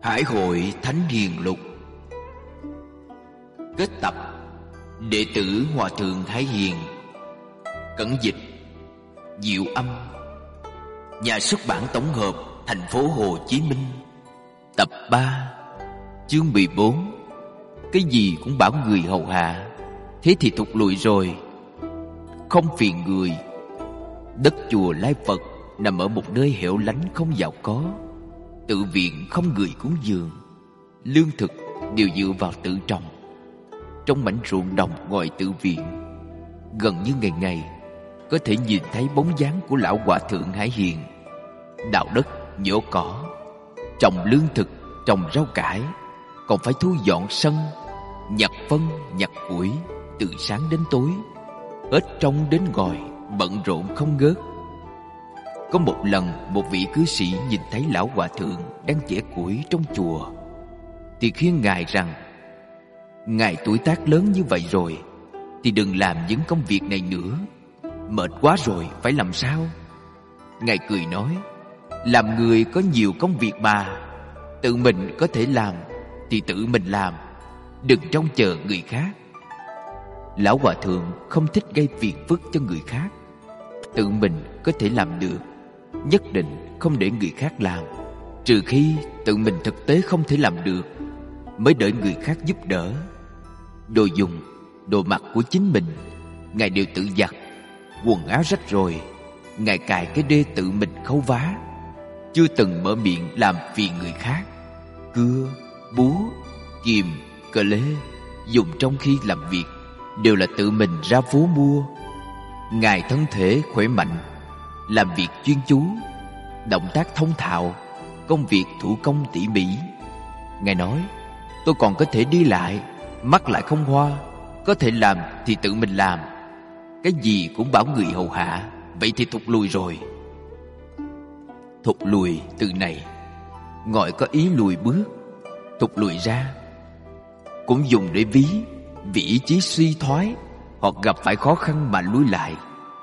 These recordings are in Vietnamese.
Hải hội Thánh Hiền Lục. Kết tập. Đệ tử Hòa Thượng Hải Hiền. Cẩn dịch Diệu Âm. Nhà xuất bản tổng hợp, thành phố Hồ Chí Minh. Tập 3, chương 14. Cái gì cũng bảo người hầu hạ, thế thì thụt lùi rồi. Không phiền người. Đất chùa Lai Phật nằm ở một nơi hẻo lánh không giàu có. Tự viện không người cúng dường. Lương thực đều dựa vào tự trồng. Trong mảnh ruộng đồng ngoài tự viện, gần như ngày ngày có thể nhìn thấy bóng dáng của lão Hòa Thượng Hải Hiền. Đào đất, nhổ cỏ, trồng lương thực, trồng rau cải, còn phải thu dọn sân, nhặt phân, nhặt củi từ sáng đến tối, hết trong đến ngoài, bận rộn không ngớt. Có một lần, một vị cư sĩ nhìn thấy lão Hòa Thượng đang chẻ củi trong chùa, thì khuyên ngài rằng: ngài tuổi tác lớn như vậy rồi thì đừng làm những công việc này nữa, mệt quá rồi phải làm sao? Ngài cười nói: làm người có nhiều công việc mà, tự mình có thể làm thì tự mình làm, đừng trông chờ người khác. Lão Hòa Thượng không thích gây phiền phức cho người khác. Tự mình có thể làm được, nhất định không để người khác làm. Trừ khi tự mình thực tế không thể làm được, mới đợi người khác giúp đỡ. Đồ dùng, đồ mặc của chính mình ngài đều tự giặt. Quần áo rách rồi, ngài cài cái đê tự mình khâu vá, chưa từng mở miệng làm phiền người khác. Cưa, búa, kìm, cờ lê dùng trong khi làm việc đều là tự mình ra phố mua. Ngài thân thể khỏe mạnh, làm việc chuyên chú, động tác thông thạo, công việc thủ công tỉ mỉ. Ngài nói: tôi còn có thể đi lại, mắt lại không hoa, có thể làm thì tự mình làm. Cái gì cũng bảo người hầu hạ, vậy thì thụt lùi rồi. Thụt lùi từ này gọi có ý lùi bước, thụt lùi ra, cũng dùng để ví vì ý chí suy thoái hoặc gặp phải khó khăn mà lùi lại.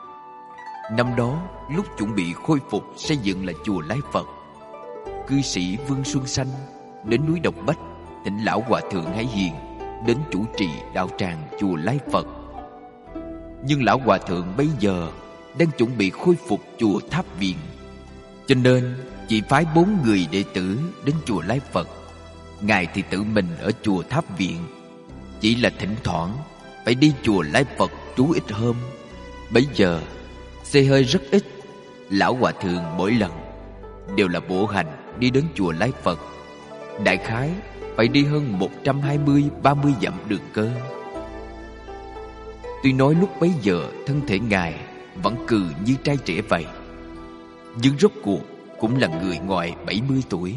Năm đó, lúc chuẩn bị khôi phục xây dựng lại chùa Lai Phật, cư sĩ Vương Xuân Xanh đến núi Đồng Bách thỉnh lão Hòa Thượng Hải Hiền đến chủ trì đạo tràng chùa Lai Phật. Nhưng lão Hòa Thượng bây giờ đang chuẩn bị khôi phục chùa Tháp Viện, cho nên chỉ phái 4 người đệ tử đến chùa Lai Phật. Ngài thì tự mình ở chùa Tháp Viện, chỉ là thỉnh thoảng phải đi chùa Lai Phật trú ít hôm. Bây giờ xe hơi rất ít, lão Hòa Thượng mỗi lần đều là bộ hành đi đến chùa Lai Phật. Đại khái phải đi hơn 120-130 dặm đường cơ. Tuy nói lúc bấy giờ thân thể ngài vẫn cừ như trai trẻ vậy, nhưng rốt cuộc cũng là người ngoài 70 tuổi.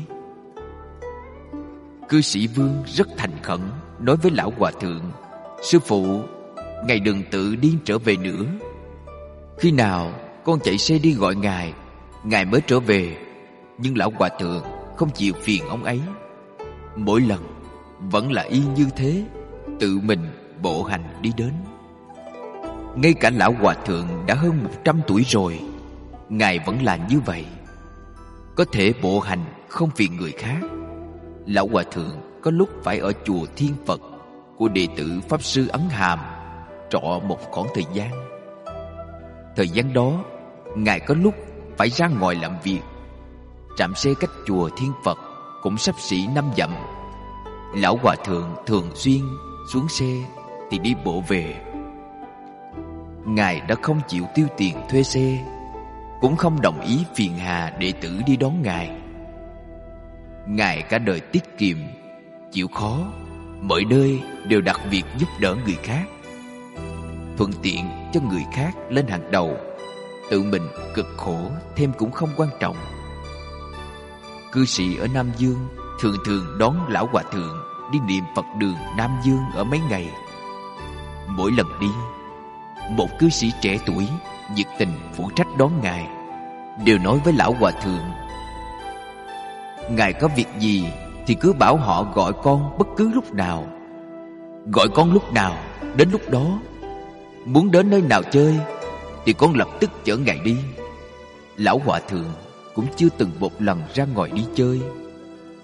Cư sĩ Vương rất thành khẩn nói với lão Hòa Thượng: sư phụ, ngài đừng tự điên trở về nữa. Khi nào con chạy xe đi gọi ngài, ngài mới trở về. Nhưng lão Hòa Thượng không chịu phiền ông ấy. Mỗi lần vẫn là y như thế, tự mình bộ hành đi đến. Ngay cả lão Hòa Thượng đã hơn 100 tuổi rồi, ngài vẫn là như vậy, có thể bộ hành không phiền người khác. Lão Hòa Thượng có lúc phải ở chùa Thiên Phật của đệ tử Pháp Sư Ấn Hàm trọ một khoảng thời gian. Thời gian đó, ngài có lúc phải ra ngoài làm việc. Trạm xe cách chùa Thiên Phật cũng xấp xỉ 5 dặm. Lão Hòa Thượng thường xuyên xuống xe thì đi bộ về. Ngài đã không chịu tiêu tiền thuê xe, cũng không đồng ý phiền hà đệ tử đi đón ngài. Ngài cả đời tiết kiệm, chịu khó, mọi nơi đều đặt việc giúp đỡ người khác, thuận tiện cho người khác lên hàng đầu. Tự mình cực khổ thêm cũng không quan trọng. Cư sĩ ở Nam Dương thường thường đón lão Hòa Thượng đi niệm Phật đường Nam Dương ở mấy ngày. Mỗi lần đi, một cư sĩ trẻ tuổi nhiệt tình phụ trách đón ngài, đều nói với lão Hòa Thượng: ngài có việc gì thì cứ bảo họ gọi con bất cứ lúc nào. Gọi con lúc nào đến lúc đó. Muốn đến nơi nào chơi thì con lập tức chở ngài đi. Lão Hòa Thượng cũng chưa từng một lần ra ngoài đi chơi,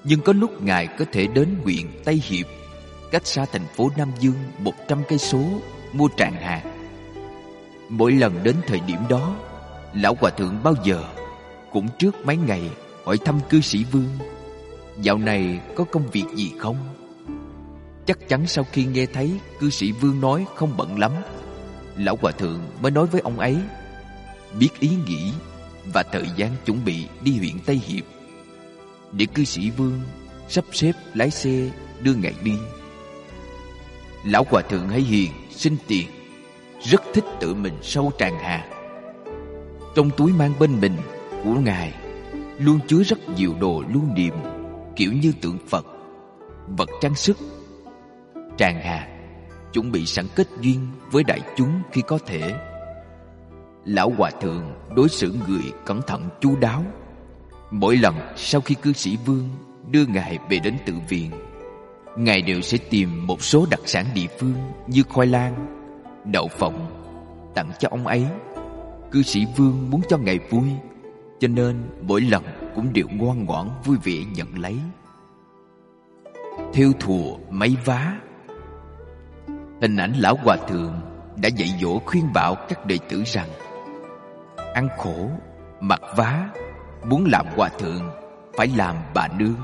Nhưng có lúc Ngài có thể đến huyện Tây Hiệp, cách xa thành phố Nam Dương 100 cây số, mua tràng hạt. Mỗi lần đến thời điểm đó, Lão Hòa Thượng bao giờ cũng trước mấy ngày hỏi thăm cư sĩ Vương: dạo này có công việc gì không? Chắc chắn sau khi nghe thấy cư sĩ Vương nói không bận lắm, Lão Hòa Thượng mới nói với ông ấy, biết ý nghĩ và thời gian chuẩn bị đi huyện Tây Hiệp, để cư sĩ Vương sắp xếp lái xe đưa Ngài đi. Lão Hòa Thượng Hải Hiền xin tiền, rất thích tự mình sâu tràng hạt. Trong túi mang bên mình của Ngài luôn chứa rất nhiều đồ lưu niệm, kiểu như tượng Phật, vật trang sức, tràng hạt, chuẩn bị sẵn kết duyên với đại chúng khi có thể. Lão Hòa Thượng đối xử người cẩn thận chu đáo. Mỗi lần sau khi cư sĩ Vương đưa Ngài về đến tự viện, Ngài đều sẽ tìm một số đặc sản địa phương như khoai lang, đậu phộng tặng cho ông ấy. Cư sĩ Vương muốn cho Ngài vui, cho nên mỗi lần cũng đều ngoan ngoãn vui vẻ nhận lấy. Thêu thùa máy vá. Hình ảnh Lão Hòa Thượng đã dạy dỗ khuyên bảo các đệ tử rằng ăn khổ, mặc vá, muốn làm hòa thượng phải làm bà nương.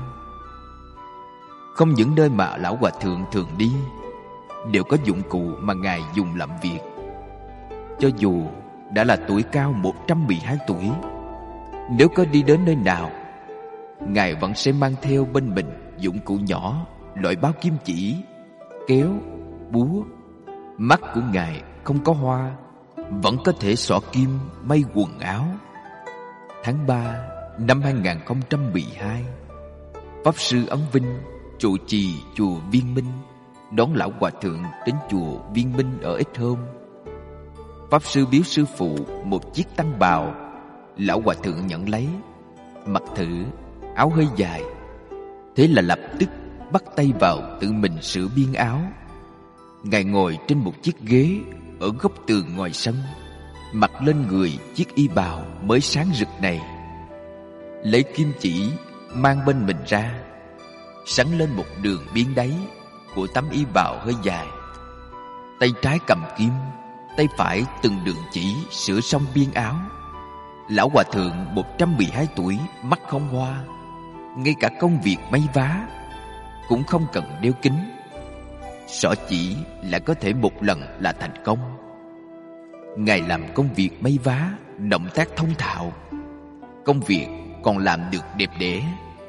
Không những nơi mà Lão Hòa Thượng thường đi đều có dụng cụ mà Ngài dùng làm việc. Cho dù đã là tuổi cao 112 tuổi, nếu có đi đến nơi nào, Ngài vẫn sẽ mang theo bên mình dụng cụ nhỏ, loại bao kim chỉ, kéo, búa. Mắt của Ngài không có hoa, vẫn có thể xỏ kim may quần áo. Tháng 3 năm 2012, Pháp Sư Ấn Vinh trụ trì chùa Viên Minh đón Lão Hòa Thượng đến chùa Viên Minh ở Ích Hôm. Pháp Sư biếu sư phụ một chiếc tăng bào. Lão Hòa Thượng nhận lấy, mặc thử, áo hơi dài. Thế là lập tức bắt tay vào tự mình sửa biên áo. Ngài ngồi trên một chiếc ghế ở góc tường ngoài sân, mặc lên người chiếc y bào mới sáng rực này, lấy kim chỉ mang bên mình ra, sắn lên một đường biên đáy của tấm y bào hơi dài. Tay trái cầm kim, tay phải từng đường chỉ sửa xong biên áo. Lão Hòa Thượng 112 tuổi, mắt không hoa, ngay cả công việc may vá cũng không cần đeo kính. Xỏ chỉ là có thể một lần là thành công. Ngài làm công việc may vá động tác thông thạo, công việc còn làm được đẹp đẽ.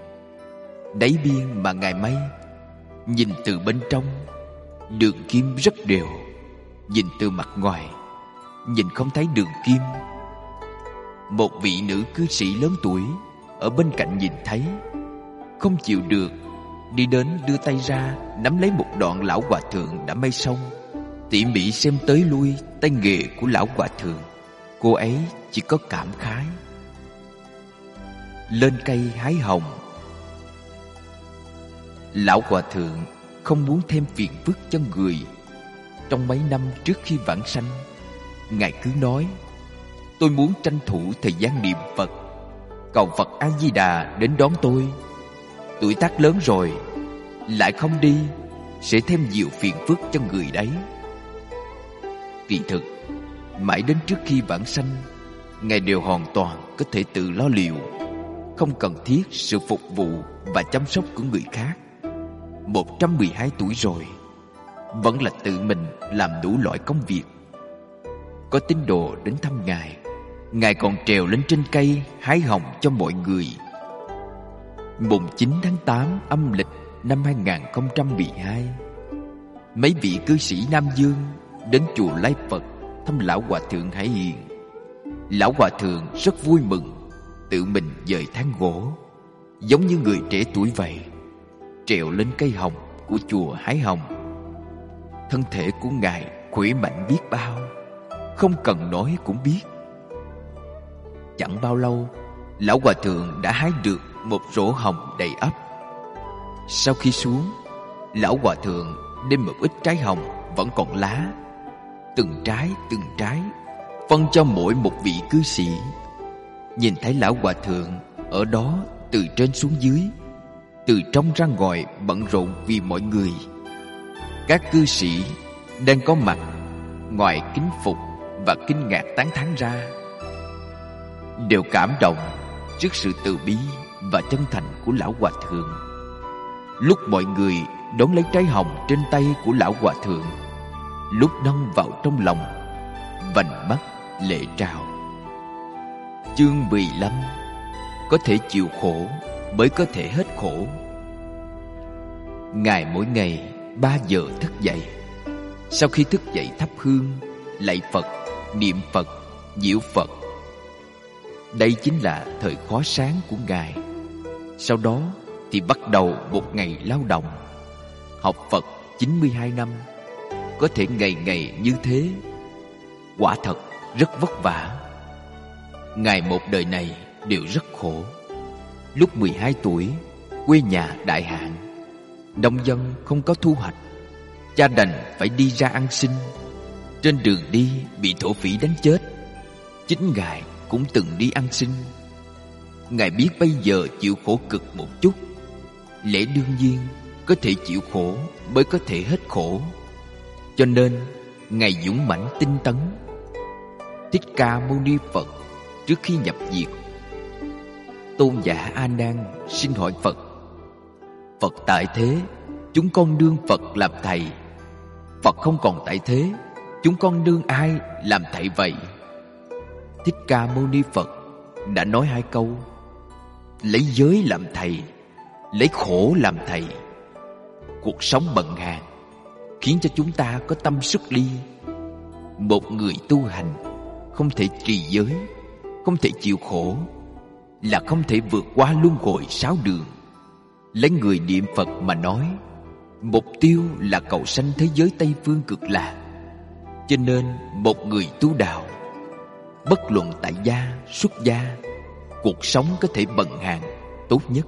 Đáy biên mà Ngài may, nhìn từ bên trong, đường kim rất đều. Nhìn từ mặt ngoài, nhìn không thấy đường kim. Một vị nữ cư sĩ lớn tuổi ở bên cạnh nhìn thấy, không chịu được, đi đến đưa tay ra nắm lấy một đoạn Lão Hòa Thượng đã may xong, tỉ mỉ xem tới lui tay nghề của Lão Hòa Thượng. Cô ấy chỉ có cảm khái. Lên cây hái hồng. Lão Hòa Thượng không muốn thêm phiền phức cho người. Trong mấy năm trước khi vãng sanh, Ngài cứ nói, tôi muốn tranh thủ thời gian niệm Phật, cầu Phật A-di-đà đến đón tôi. Tuổi tác lớn rồi, lại không đi, sẽ thêm nhiều phiền phức cho người đấy. Kỳ thực, mãi đến trước khi vãng sanh, Ngài đều hoàn toàn có thể tự lo liệu, không cần thiết sự phục vụ và chăm sóc của người khác. 112 tuổi rồi, vẫn là tự mình làm đủ loại công việc. Có tín đồ đến thăm Ngài, Ngài còn trèo lên trên cây hái hồng cho mọi người. Mùng 9 tháng 8 âm lịch năm 2012, mấy vị cư sĩ Nam Dương đến chùa Lai Phật thăm Lão Hòa Thượng Hải Hiền. Lão Hòa Thượng rất vui mừng, tự mình dời thang gỗ, giống như người trẻ tuổi vậy, trèo lên cây hồng của chùa hái hồng. Thân thể của Ngài khỏe mạnh biết bao, không cần nói cũng biết. Chẳng bao lâu, Lão Hòa Thượng đã hái được một rổ hồng đầy ắp. Sau khi xuống, Lão Hòa Thượng đem một ít trái hồng vẫn còn lá, từng trái phân cho mỗi một vị cư sĩ. Nhìn thấy Lão Hòa Thượng ở đó từ trên xuống dưới, Từ trong ra ngoài bận rộn vì mọi người. Các cư sĩ đang có mặt, ngoài kính phục và kinh ngạc tán thán ra, đều cảm động trước sự từ bi và chân thành của Lão Hòa Thượng. Lúc mọi người đón lấy trái hồng trên tay của Lão Hòa Thượng, lúc nâng vào trong lòng, vành mắt lệ trào. Chương 15: Có thể chịu khổ mới có thể hết khổ. Ngài mỗi ngày 3 giờ thức dậy. Sau khi thức dậy thắp hương, lạy Phật, niệm Phật, diệu Phật. Đây chính là thời khóa sáng của Ngài. Sau đó thì bắt đầu một ngày lao động. Học Phật 92 năm, có thể ngày ngày như thế, quả thật rất vất vả. Ngài một đời này đều rất khổ. Lúc 12 tuổi, quê nhà đại hạn, nông dân không có thu hoạch, cha đành phải đi ra ăn xin. Trên đường đi bị thổ phỉ đánh chết. Chính Ngài cũng từng đi ăn xin. Ngài biết bây giờ chịu khổ cực một chút, lẽ đương nhiên có thể chịu khổ mới có thể hết khổ. Cho nên Ngài dũng mãnh tinh tấn. Thích Ca Mâu Ni Phật trước khi nhập diệt, tôn giả A Nan xin hỏi Phật: Phật tại thế, chúng con đương Phật làm thầy. Phật không còn tại thế, chúng con đương ai làm thầy vậy? Thích Ca Mâu Ni Phật đã nói 2 câu: lấy giới làm thầy, lấy khổ làm thầy. Cuộc sống bận hàng khiến cho chúng ta có tâm xuất ly. Một người tu hành không thể trì giới, không thể chịu khổ, là không thể vượt qua luân hồi 6 đường. Lấy người niệm Phật mà nói, mục tiêu là cầu sanh thế giới Tây Phương Cực Lạc. Cho nên một người tu đạo, bất luận tại gia, xuất gia, cuộc sống có thể bận hàng tốt nhất.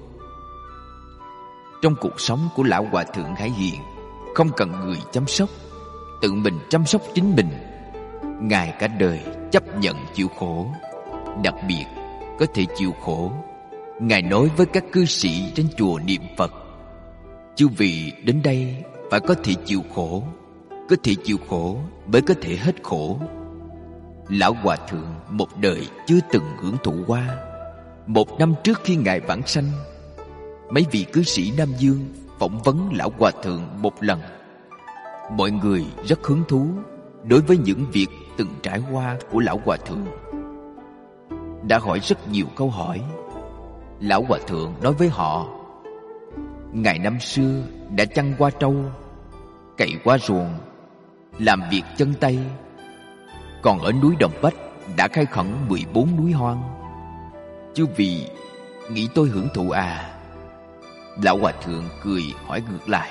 Trong cuộc sống của Lão Hòa Thượng Hải Hiền, không cần người chăm sóc, tự mình chăm sóc chính mình. Ngài cả đời chấp nhận chịu khổ. Đặc biệt có thể chịu khổ, Ngài nói với các cư sĩ trên chùa niệm Phật: chư vị đến đây phải có thể chịu khổ. Có thể chịu khổ mới có thể hết khổ. Lão Hòa Thượng một đời chưa từng hưởng thụ qua. 1 năm trước khi Ngài vãng sanh, mấy vị cư sĩ Nam Dương phỏng vấn Lão Hòa Thượng một lần. Mọi người rất hứng thú đối với những việc từng trải qua của Lão Hòa Thượng. Đã hỏi rất nhiều câu hỏi. Lão Hòa Thượng nói với họ: Ngài năm xưa đã chăn qua trâu, cày qua ruộng, làm việc chân tay. Còn ở núi Đồng Bách đã khai khẩn 14 núi hoang. Chư vị nghĩ tôi hưởng thụ à? Lão Hòa Thượng cười hỏi ngược lại.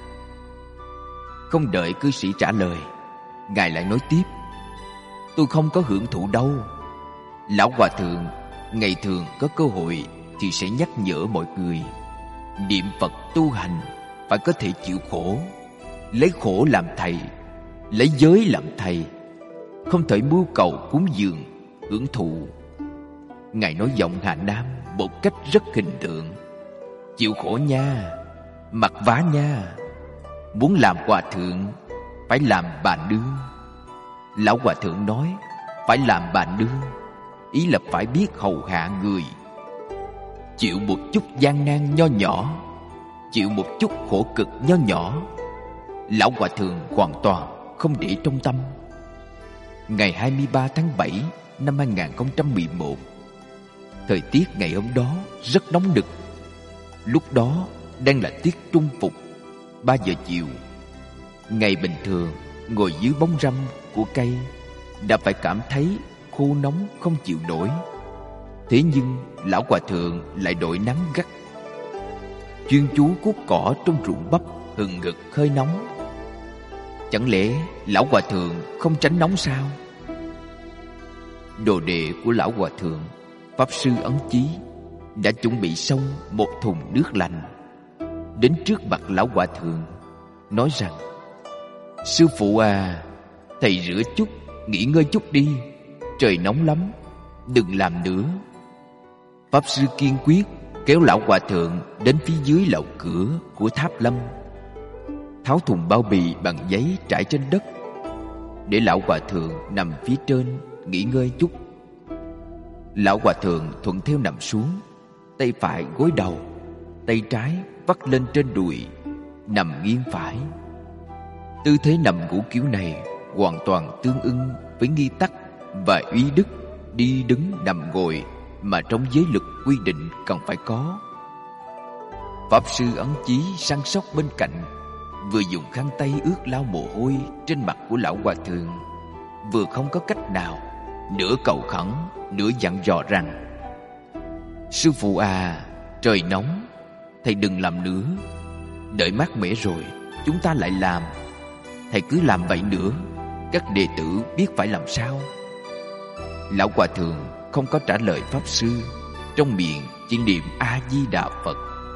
Không đợi cư sĩ trả lời, Ngài lại nói tiếp: tôi không có hưởng thụ đâu. Lão Hòa Thượng ngày thường có cơ hội thì sẽ nhắc nhở mọi người niệm Phật tu hành phải có thể chịu khổ, lấy khổ làm thầy, lấy giới làm thầy, không thể mưu cầu cúng dường, hưởng thụ. Ngài nói giọng Hà Nam một cách rất hình tượng: chịu khổ nha, mặc vá nha. Muốn làm hòa thượng phải làm bà nương. Lão Hòa Thượng nói phải làm bà nương, ý là phải biết hầu hạ người. Chịu một chút gian nan nho nhỏ, chịu một chút khổ cực nho nhỏ, Lão Hòa Thượng hoàn toàn không để trong tâm. Ngày 23 tháng 7 năm 2011, thời tiết ngày hôm đó rất nóng nực. Lúc đó đang là tiết trung phục, 3 giờ chiều. Ngày bình thường ngồi dưới bóng râm của cây đã phải cảm thấy khô nóng không chịu nổi. Thế nhưng Lão Hòa Thượng lại đội nắng gắt, chuyên chú cuốc cỏ trong ruộng bắp hừng hực hơi nóng. Chẳng lẽ Lão Hòa Thượng không tránh nóng sao? Đồ đệ của Lão Hòa Thượng, Pháp Sư Ấn Chí, đã chuẩn bị xong một thùng nước lạnh, đến trước mặt Lão Hòa Thượng, nói rằng: Sư phụ à, thầy rửa chút, nghỉ ngơi chút đi, trời nóng lắm, đừng làm nữa. Pháp Sư kiên quyết kéo lão hòa thượng đến phía dưới lậu cửa của tháp lâm, tháo thùng bao bì bằng giấy trải trên đất, để lão hòa thượng nằm phía trên nghỉ ngơi chút. Lão hòa thượng thuận theo nằm xuống, tay phải gối đầu, tay trái vắt lên trên đùi, nằm nghiêng phải. Tư thế nằm ngủ kiểu này hoàn toàn tương ưng với nghi tắc và uy đức đi đứng nằm ngồi mà trong giới luật quy định cần phải có. Pháp sư ấn chí săn sóc bên cạnh, vừa dùng khăn tay ướt lau mồ hôi trên mặt của lão hòa thượng, vừa không có cách nào, nửa cầu khẩn nửa dặn dò rằng: "Sư phụ à, trời nóng, thầy đừng làm nữa. Đợi mát mẻ rồi chúng ta lại làm. Thầy cứ làm vậy nữa, các đệ tử biết phải làm sao." Lão hòa thượng không có trả lời pháp sư, trong miệng chỉ niệm A Di Đà Phật.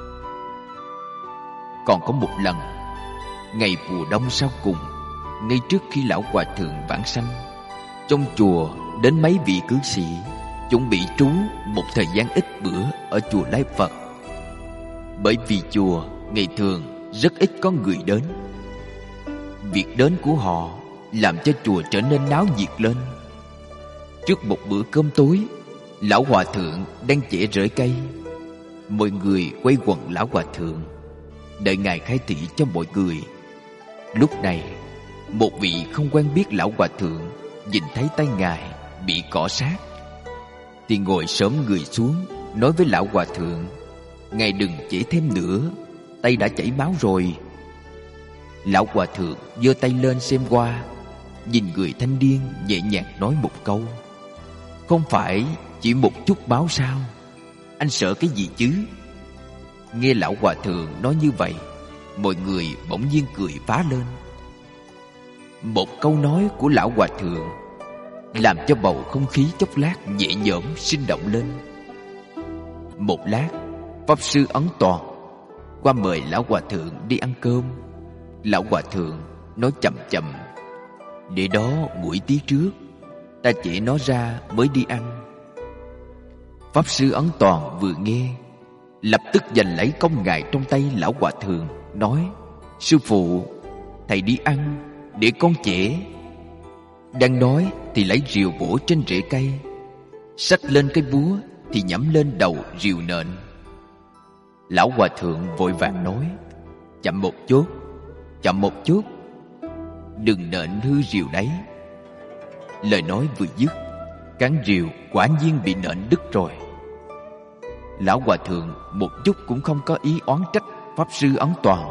Còn có một lần, ngày mùa đông sau cùng, ngay trước khi lão hòa thượng vãng sanh, trong chùa đến mấy vị cư sĩ chuẩn bị trú một thời gian ít bữa ở chùa Lai Phật. Bởi vì chùa ngày thường rất ít có người đến, việc đến của họ làm cho chùa trở nên náo nhiệt lên. Trước một bữa cơm tối, lão hòa thượng đang chẻ rễ cây. Mọi người quay quần lão hòa thượng, đợi ngài khai thị cho mọi người. Lúc này, một vị không quen biết lão hòa thượng nhìn thấy tay ngài bị cọ sát, thì ngồi xổm người xuống nói với lão hòa thượng: "Ngài đừng chẻ thêm nữa, tay đã chảy máu rồi." Lão hòa thượng giơ tay lên xem qua, nhìn người thanh niên nhẹ nhàng nói một câu: "Không phải chỉ một chút máu sao? Anh sợ cái gì chứ?" Nghe lão hòa thượng nói như vậy, mọi người bỗng nhiên cười phá lên. Một câu nói của lão hòa thượng làm cho bầu không khí chốc lát nhẹ nhõm sinh động lên. Một lát, pháp sư Ấn Toàn qua mời lão hòa thượng đi ăn cơm. Lão hòa thượng nói chậm chậm: "Để đó nguội tí trước, ta chẻ nó ra mới đi ăn." Pháp sư Ấn Toàn vừa nghe, lập tức giành lấy công ngài trong tay lão hòa thượng, nói: "Sư phụ, thầy đi ăn, để con chẻ." Đang nói thì lấy rìu bổ trên rễ cây, xách lên cái búa thì nhắm lên đầu rìu nện. Lão hòa thượng vội vàng nói: "Chậm một chút, chậm một chút, đừng nện hư rìu đấy." Lời nói vừa dứt, cán rìu quả nhiên bị nện đứt rồi. Lão hòa thượng một chút cũng không có ý oán trách pháp sư Ấn Toàn,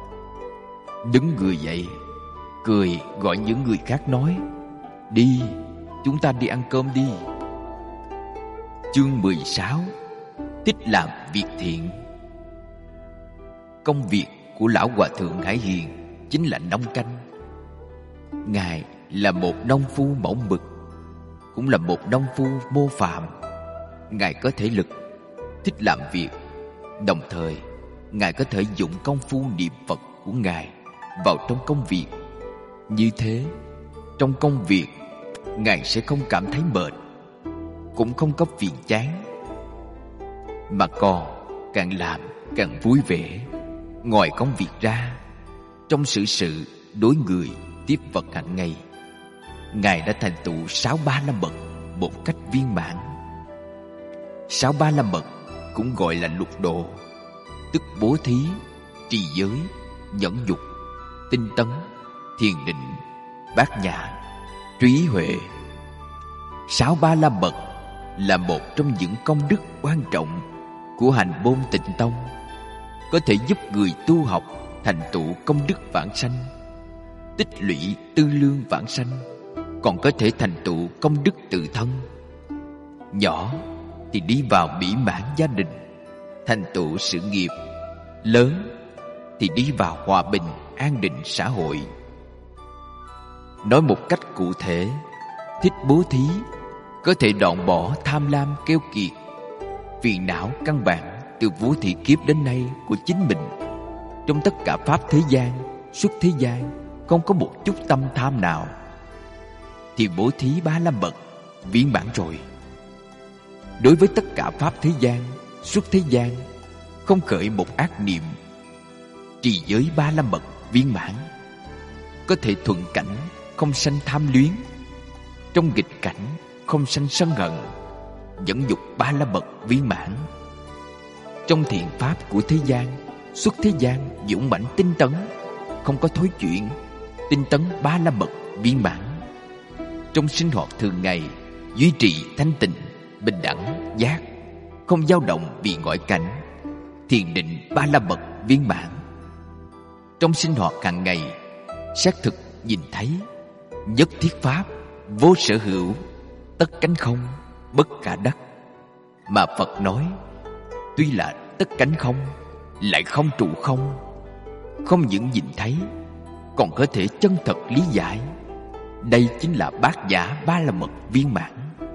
đứng người dậy, cười gọi những người khác nói: "Đi, chúng ta đi ăn cơm đi." Chương 16: Thích làm việc thiện. Công việc của lão hòa thượng Hải Hiền chính là nông canh. Ngài là một nông phu mẫu mực, cũng là một nông phu mô phạm. Ngài có thể lực, thích làm việc, đồng thời Ngài có thể dụng công phu niệm Phật của Ngài vào trong công việc. Như thế, trong công việc Ngài sẽ không cảm thấy mệt, cũng không có phiền chán, mà còn càng làm càng vui vẻ. Ngoài công việc ra, trong sự đối người tiếp vật hàng ngày, Ngài đã thành tựu 6-3-5 bậc một cách viên mãn. 6-3-5 bậc cũng gọi là lục độ, tức bố thí, trì giới, nhẫn nhục, tinh tấn, thiền định, bát nhã, trí huệ. 6-3-5 bậc là một trong những công đức quan trọng của hành môn Tịnh Tông, có thể giúp người tu học thành tựu công đức vãng sanh, tích lũy tư lương vãng sanh, còn có thể thành tựu công đức tự thân. Nhỏ thì đi vào mỹ mãn gia đình, thành tựu sự nghiệp; lớn thì đi vào hòa bình an định xã hội. Nói một cách cụ thể, thích bố thí có thể đoạn bỏ tham lam keo kiệt, phiền não căn bản từ vô thị kiếp đến nay của chính mình. Trong tất cả pháp thế gian, xuất thế gian, không có một chút tâm tham nào, thì bố thí 3-5 bậc viên mãn rồi. Đối với tất cả pháp thế gian, suốt thế gian, không khởi một ác niệm, trì giới 3 la mật viên mãn, có thể thuận cảnh, không sanh tham luyến, trong nghịch cảnh không sanh sân hận, dẫn dục 3 la mật viên mãn, trong thiện pháp của thế gian, xuất thế gian dũng mãnh tinh tấn, không có thối chuyển, tinh tấn 3 la mật viên mãn, trong sinh hoạt thường ngày duy trì thanh tịnh, bình đẳng, giác, không dao động vì ngoại cảnh, thiền định 3 la mật viên mãn, trong sinh hoạt hàng ngày xác thực nhìn thấy nhất thiết pháp, vô sở hữu, tất cánh không, bất khả đắc. Mà Phật nói, tuy là tất cánh không, lại không trụ không. Không những nhìn thấy, còn có thể chân thật lý giải. Đây chính là bát nhã 3 la mật viên mãn.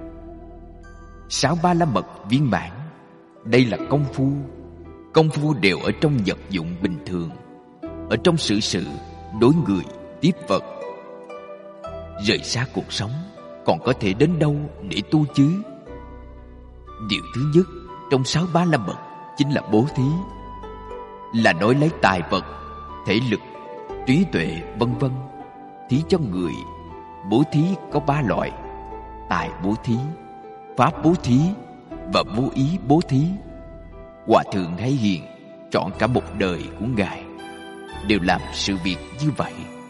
6 3 la mật viên mãn, đây là công phu. Công phu đều ở trong vật dụng bình thường, ở trong sự đối người, tiếp vật. Rời xa cuộc sống, còn có thể đến đâu để tu chứ? Điều thứ nhất trong 6 3 la mật chính là bố thí, là nói lấy tài vật, thể lực, trí tuệ vân vân thí cho người. Bố thí có 3 loại: tài bố thí, pháp bố thí và vô ý bố thí. Hòa thượng Hải Hiền chọn cả một đời của ngài đều làm sự việc như vậy.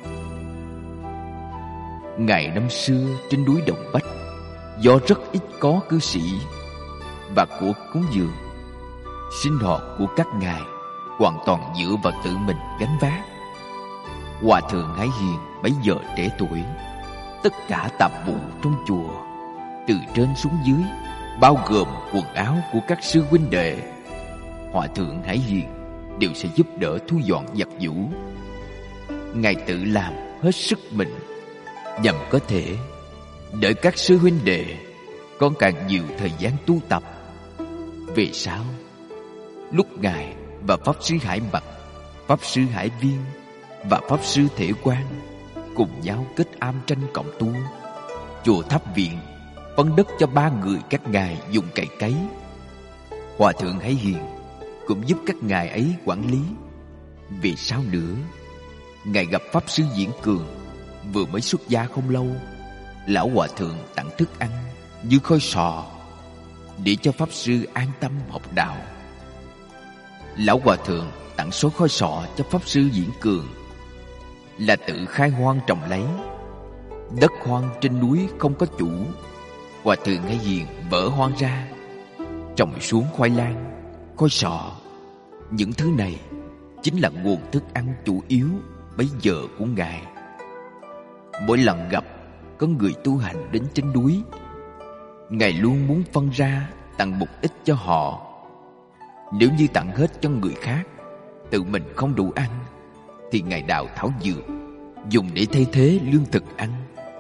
Ngày năm xưa trên núi Đồng Bách, do rất ít có cư sĩ và của cúng dường, sinh hoạt của các ngài hoàn toàn dựa vào tự mình gánh vác. Hòa thượng Hải Hiền bấy giờ trẻ tuổi, tất cả tạp vụ trong chùa, từ trên xuống dưới, bao gồm quần áo của các sư huynh đệ, Hòa thượng Hải Hiền đều sẽ giúp đỡ thu dọn giặt giũ. Ngài tự làm hết sức mình, nhằm có thể đợi các sư huynh đệ có càng nhiều thời gian tu tập. Về sau, lúc ngài và pháp sư Hải Mặc, pháp sư Hải Viên và pháp sư Thể Quang cùng nhau kết am tranh cộng tu, chùa Tháp Viện phân đất cho 3 người các ngài dùng cày cấy. Hòa thượng Hải Hiền cũng giúp các ngài ấy quản lý. Về sau nữa, ngài gặp pháp sư Diễn Cường vừa mới xuất gia không lâu. Lão hòa thượng tặng thức ăn như khói sọ để cho pháp sư an tâm học đạo. Lão hòa thượng tặng số khói sọ cho pháp sư Diễn Cường là tự khai hoang trồng lấy. Đất hoang trên núi không có chủ, hòa thượng Hải Hiền vỡ hoang ra, trồng xuống khoai lang, khói sọ. Những thứ này chính là nguồn thức ăn chủ yếu bấy giờ của ngài. Mỗi lần gặp có người tu hành đến trên núi, ngài luôn muốn phân ra tặng một ít cho họ. Nếu như tặng hết cho người khác, tự mình không đủ ăn, thì ngài đào thảo dược dùng để thay thế lương thực ăn.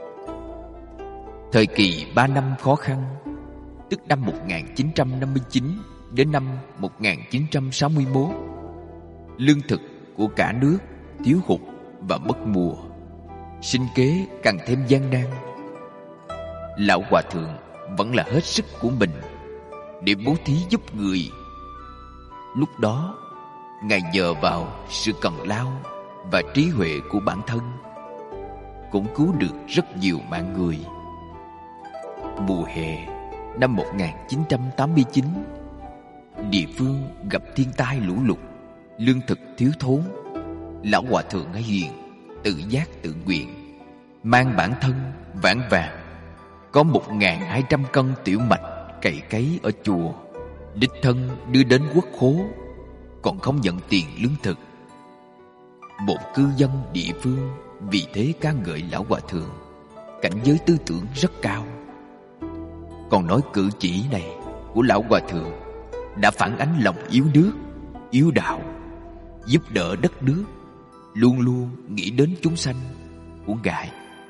Thời kỳ 3 năm khó khăn, tức năm 1959 đến năm 1961, lương thực của cả nước thiếu hụt và mất mùa, sinh kế càng thêm gian nan. Lão hòa thượng vẫn là hết sức của mình để bố thí giúp người. Lúc đó, ngài nhờ vào sự cần lao và trí huệ của bản thân, cũng cứu được rất nhiều mạng người. Mùa hè năm 1989, địa phương gặp thiên tai lũ lụt, lương thực thiếu thốn. Lão hòa thượng Hải Hiền tự giác tự nguyện mang bản thân vãn vàng có 1.200 cân tiểu mạch cày cấy ở chùa, đích thân đưa đến quốc khố, còn không nhận tiền lương thực. Một cư dân địa phương vì thế ca ngợi lão hòa thượng cảnh giới tư tưởng rất cao. Còn nói cử chỉ này của lão hòa thượng đã phản ánh lòng yếu nước, yếu đạo, giúp đỡ đất nước, luôn luôn nghĩ đến chúng sanh của ngài.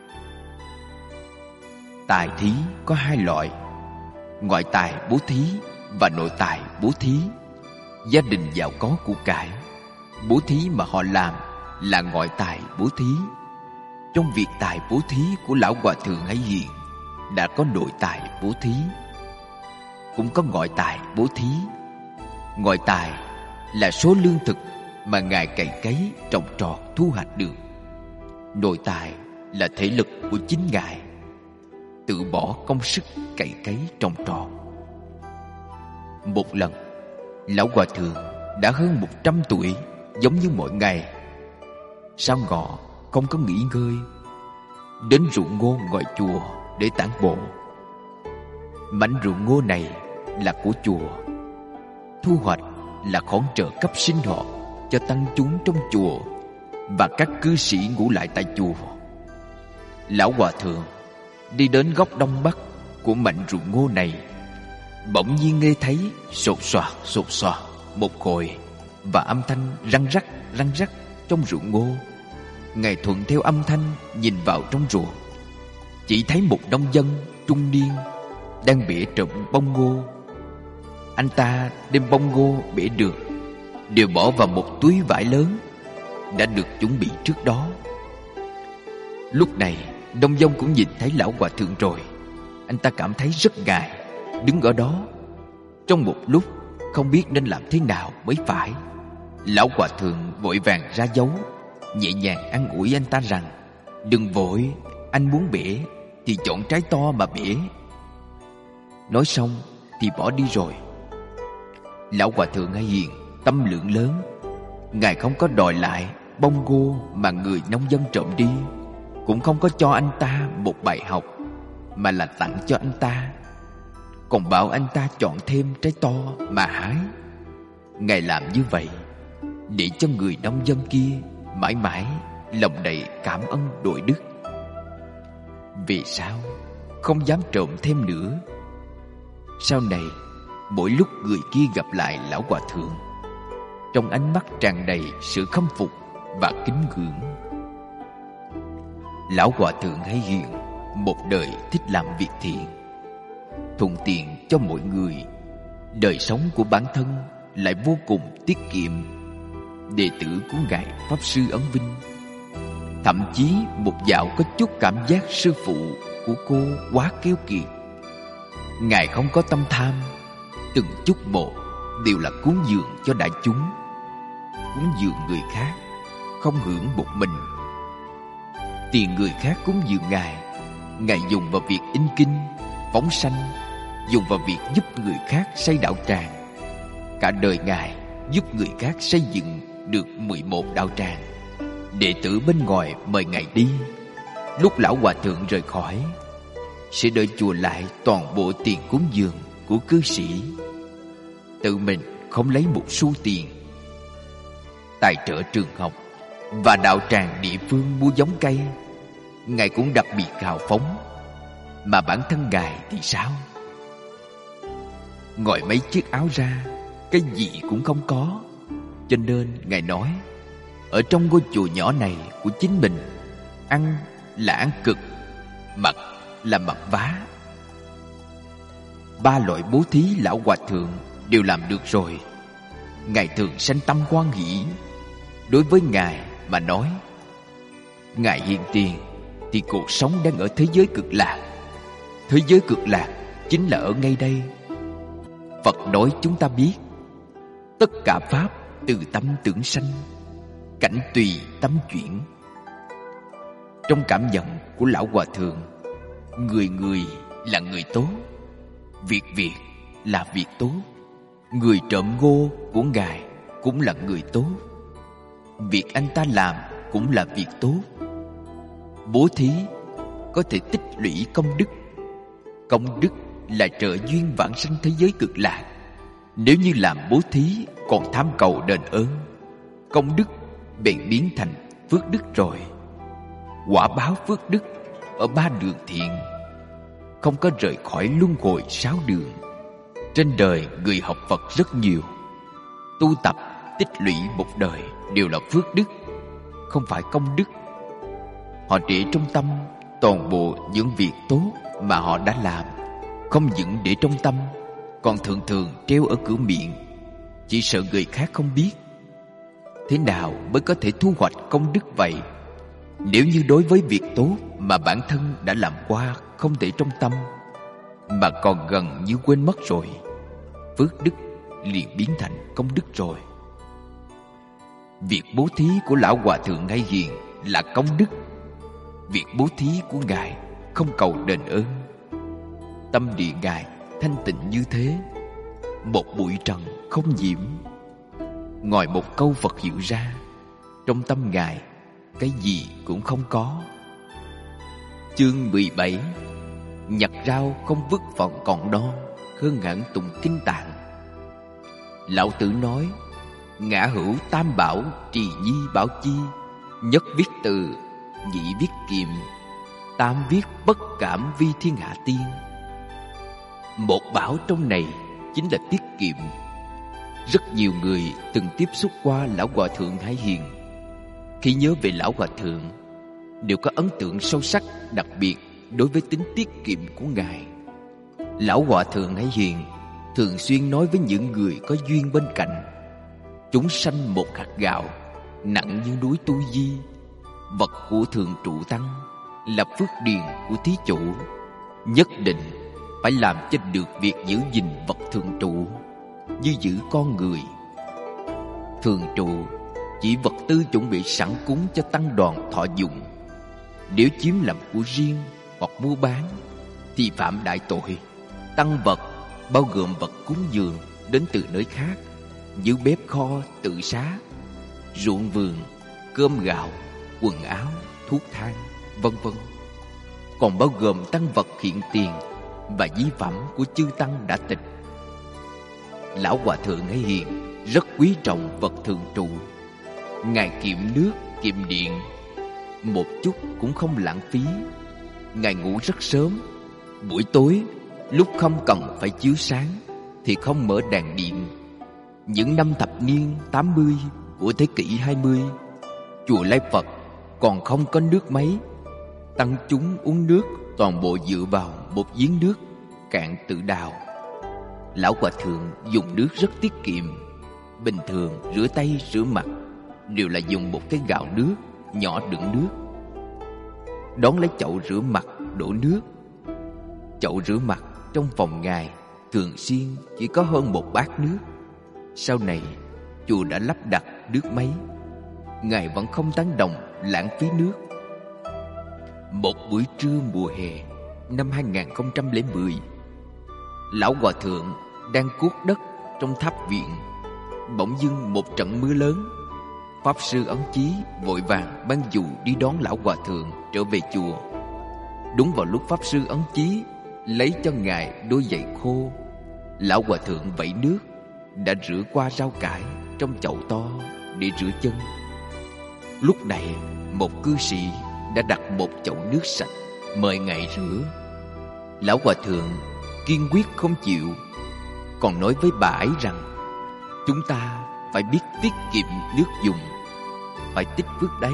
Tài thí có 2 loại: ngoại tài bố thí và nội tài bố thí. Gia đình giàu có của cải, bố thí mà họ làm là ngoại tài bố thí. Trong việc tài bố thí của lão hòa thượng Hải Hiền đã có nội tài bố thí, cũng có ngoại tài bố thí. Ngoại tài là số lương thực mà Ngài cày cấy, trồng trọt, thu hoạch được. Nội tài là thể lực của chính Ngài, tự bỏ công sức cày cấy, trồng trọt. Một lần, Lão Hòa Thượng đã hơn 100 tuổi, giống như mọi ngày. Sau ngọ không có nghỉ ngơi, đến ruộng ngô ngoài chùa để tản bộ. Mảnh ruộng ngô này là của chùa, thu hoạch là khoản trợ cấp sinh hoạt cho tăng chúng trong chùa và các cư sĩ ngủ lại tại chùa. Lão Hòa Thượng đi đến góc đông bắc của mảnh ruộng ngô này, bỗng nhiên nghe thấy sột soạt một hồi và âm thanh răng rắc trong ruộng ngô. Ngài thuận theo âm thanh nhìn vào trong ruộng, chỉ thấy một nông dân trung niên đang bẻ trộm bông ngô. Anh ta đem bông ngô bẻ được đều bỏ vào một túi vải lớn đã được chuẩn bị trước đó. Lúc này nông dân cũng nhìn thấy Lão Hòa Thượng rồi. Anh ta cảm thấy rất ngại, đứng ở đó trong một lúc không biết nên làm thế nào mới phải. Lão Hòa Thượng vội vàng ra dấu, nhẹ nhàng an ủi anh ta rằng: "Đừng vội, anh muốn bẻ thì chọn trái to mà bẻ." Nói xong thì bỏ đi rồi. Lão Hòa Thượng A Hiền tâm lượng lớn. Ngài không có đòi lại bông ngô mà người nông dân trộm đi, cũng không có cho anh ta một bài học, mà là tặng cho anh ta, còn bảo anh ta chọn thêm trái to mà hái. Ngài làm như vậy để cho người nông dân kia mãi mãi lòng đầy cảm ơn đội đức. Về sau không dám trộm thêm nữa. Sau này mỗi lúc người kia gặp lại Lão Hòa Thượng, trong ánh mắt tràn đầy sự khâm phục và kính ngưỡng. Lão Hòa Thượng hay hiền một đời thích làm việc thiện, thuận tiện cho mọi người. Đời sống của bản thân lại vô cùng tiết kiệm. Đệ tử của Ngài Pháp Sư Ấn Vinh thậm chí một dạo có chút cảm giác sư phụ của cô quá keo kiệt. Ngài không có tâm tham, từng chút một đều là cúng dường cho đại chúng, cúng dường người khác, không hưởng một mình. Tiền người khác cúng dường Ngài dùng vào việc in kinh, phóng sanh, dùng vào việc giúp người khác xây đạo tràng. Cả đời Ngài giúp người khác xây dựng được 11 đạo tràng. Đệ tử bên ngoài mời Ngài đi. Lúc Lão Hòa Thượng rời khỏi, sẽ đợi chùa lại toàn bộ tiền cúng dường của cư sĩ, tự mình không lấy một xu tiền. Tài trợ trường học và đạo tràng địa phương mua giống cây, Ngài cũng đặc biệt hào phóng. Mà bản thân Ngài thì sao? Ngoài mấy chiếc áo ra, cái gì cũng không có. Cho nên Ngài nói, ở trong ngôi chùa nhỏ này của chính mình, ăn là ăn cực, mặc là mặc vá. 3 loại bố thí Lão Hòa Thượng đều làm được rồi. Ngài thường sanh tâm hoan hỷ. Đối với Ngài mà nói, Ngài hiện tiền thì cuộc sống đang ở thế giới cực lạc. Thế giới cực lạc chính là ở ngay đây. Phật nói chúng ta biết, tất cả pháp từ tâm tưởng sanh, cảnh tùy tâm chuyển. Trong cảm nhận của Lão Hòa Thượng, người người là người tốt, việc việc là việc tốt. Người trộm ngô của Ngài cũng là người tốt, việc anh ta làm cũng là việc tốt. Bố thí có thể tích lũy công đức. Công đức là trợ duyên vãng sanh thế giới cực lạc. Nếu như làm bố thí còn tham cầu đền ơn, công đức bèn biến thành phước đức rồi. Quả báo phước đức ở 3 đường thiện, không có rời khỏi luân hồi 6 đường. Trên đời người học Phật rất nhiều, tu tập tích lũy một đời đều là phước đức, không phải công đức. Họ để trong tâm toàn bộ những việc tốt mà họ đã làm, không những để trong tâm, còn thường thường treo ở cửa miệng, chỉ sợ người khác không biết. Thế nào mới có thể thu hoạch công đức vậy? Nếu như đối với việc tốt mà bản thân đã làm qua không để trong tâm, mà còn gần như quên mất rồi, phước đức liền biến thành công đức rồi. Việc bố thí của lão hòa thượng Hay Hiền là công đức. Việc bố thí của ngài không cầu đền ơn. Tâm địa ngài thanh tịnh như thế, một bụi trần không nhiễm. Ngoài một câu Phật hiệu ra, trong tâm ngài cái gì cũng không có. Chương 17. Nhặt rau không vứt phần còn non, hơn hẳn tụng kinh tạng. Lão Tử nói: ngã hữu tam bảo, trì nhi bảo chi. Nhất viết từ, nhị viết kiệm, tam viết bất cảm vi thiên hạ tiên. Một bảo trong này chính là tiết kiệm. Rất nhiều người từng tiếp xúc qua lão hòa thượng Hay Hiền. Khi nhớ về lão hòa thượng, đều có ấn tượng sâu sắc đặc biệt đối với tính tiết kiệm của ngài. Lão hòa thượng Hay Hiền thường xuyên nói với những người có duyên bên cạnh: chúng sanh một hạt gạo, nặng như núi Tu Di. Vật của thường trụ tăng là phước điền của thí chủ. Nhất định phải làm cho được việc giữ gìn vật thường trụ, như giữ con người. Thường trụ chỉ vật tư chuẩn bị sẵn cúng cho tăng đoàn thọ dụng. Nếu chiếm làm của riêng hoặc mua bán thì phạm đại tội. Tăng vật bao gồm vật cúng dường đến từ nơi khác, như bếp kho, tự xá, ruộng vườn, cơm gạo, quần áo, thuốc thang, vân vân. Còn bao gồm tăng vật hiện tiền và di phẩm của chư tăng đã tịch. Lão hòa thượng Hay Hiền rất quý trọng vật thường trụ. Ngài kiệm nước, kiệm điện, một chút cũng không lãng phí. Ngài ngủ rất sớm. Buổi tối lúc không cần phải chiếu sáng thì không mở đèn điện. Những năm thập niên 80 của thế kỷ 20, chùa Lai Phật còn không có nước máy. Tăng chúng uống nước toàn bộ dựa vào một giếng nước cạn tự đào. Lão hòa thượng dùng nước rất tiết kiệm. Bình thường rửa tay rửa mặt đều là dùng một cái gạo nước nhỏ đựng nước. Đón lấy chậu rửa mặt đổ nước. Chậu rửa mặt trong phòng ngài thường xuyên chỉ có hơn một bát nước. Sau này chùa đã lắp đặt nước máy. Ngài vẫn không tán đồng lãng phí nước. Một buổi trưa mùa hè năm 2010, lão hòa thượng đang cuốc đất trong tháp viện. Bỗng dưng một trận mưa lớn. Pháp sư Ấn Chí vội vàng ban dù đi đón lão hòa thượng trở về chùa. Đúng vào lúc Pháp sư Ấn Chí lấy cho ngài đôi giày khô, lão hòa thượng vẩy nước đã rửa qua rau cải trong chậu to để rửa chân. Lúc này một cư sĩ đã đặt một chậu nước sạch mời ngài rửa. Lão hòa thượng kiên quyết không chịu, còn nói với bà ấy rằng chúng ta phải biết tiết kiệm nước dùng, phải tích phước đấy.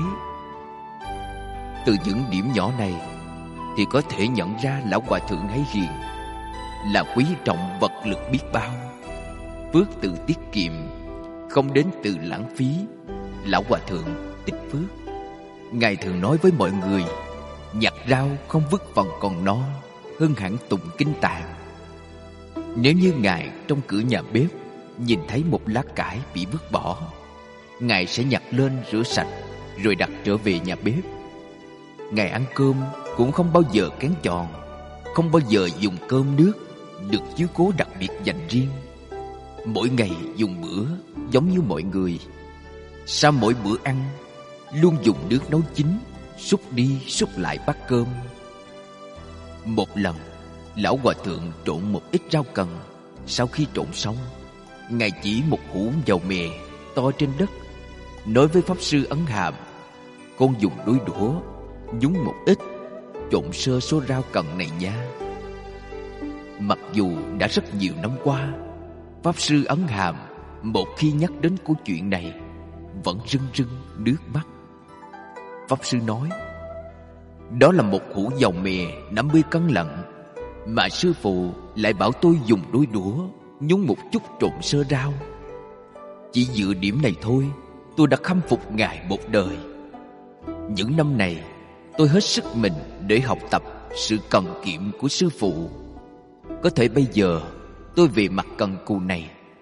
Từ những điểm nhỏ này thì có thể nhận ra lão hòa thượng Hay Hiền là quý trọng vật lực biết bao. Phước từ tiết kiệm, không đến từ lãng phí. Lão hòa thượng tích phước. Ngài thường nói với mọi người: nhặt rau không vứt phần còn non, hơn hẳn tụng kinh tạng. Nếu như ngài trong cửa nhà bếp nhìn thấy một lá cải bị vứt bỏ, ngài sẽ nhặt lên rửa sạch rồi đặt trở về nhà bếp. Ngài ăn cơm cũng không bao giờ kén chọn, không bao giờ dùng cơm nước được chiếu cố đặc biệt dành riêng. Mỗi ngày dùng bữa giống như mọi người. Sau mỗi bữa ăn luôn dùng nước nấu chín, xúc đi xúc lại bát cơm. Một lần, lão hòa thượng trộn một ít rau cần. Sau khi trộn xong, ngài chỉ một hũ dầu mè to trên đất, nói với Pháp sư Ấn Hàm: con dùng đôi đũa nhúng một ít, trộn sơ số rau cần này nha. Mặc dù đã rất nhiều năm qua, Pháp sư Ấn Hàm một khi nhắc đến câu chuyện này vẫn rưng rưng nước mắt. Pháp sư nói: đó là một hũ dầu mè 50 cân lận, mà sư phụ lại bảo tôi dùng đôi đũa nhúng một chút trộn sơ rau. Chỉ dựa điểm này thôi, tôi đã khâm phục ngài một đời. Những năm này tôi hết sức mình để học tập sự cần kiệm của sư phụ. Có thể bây giờ tôi về mặt cần cù này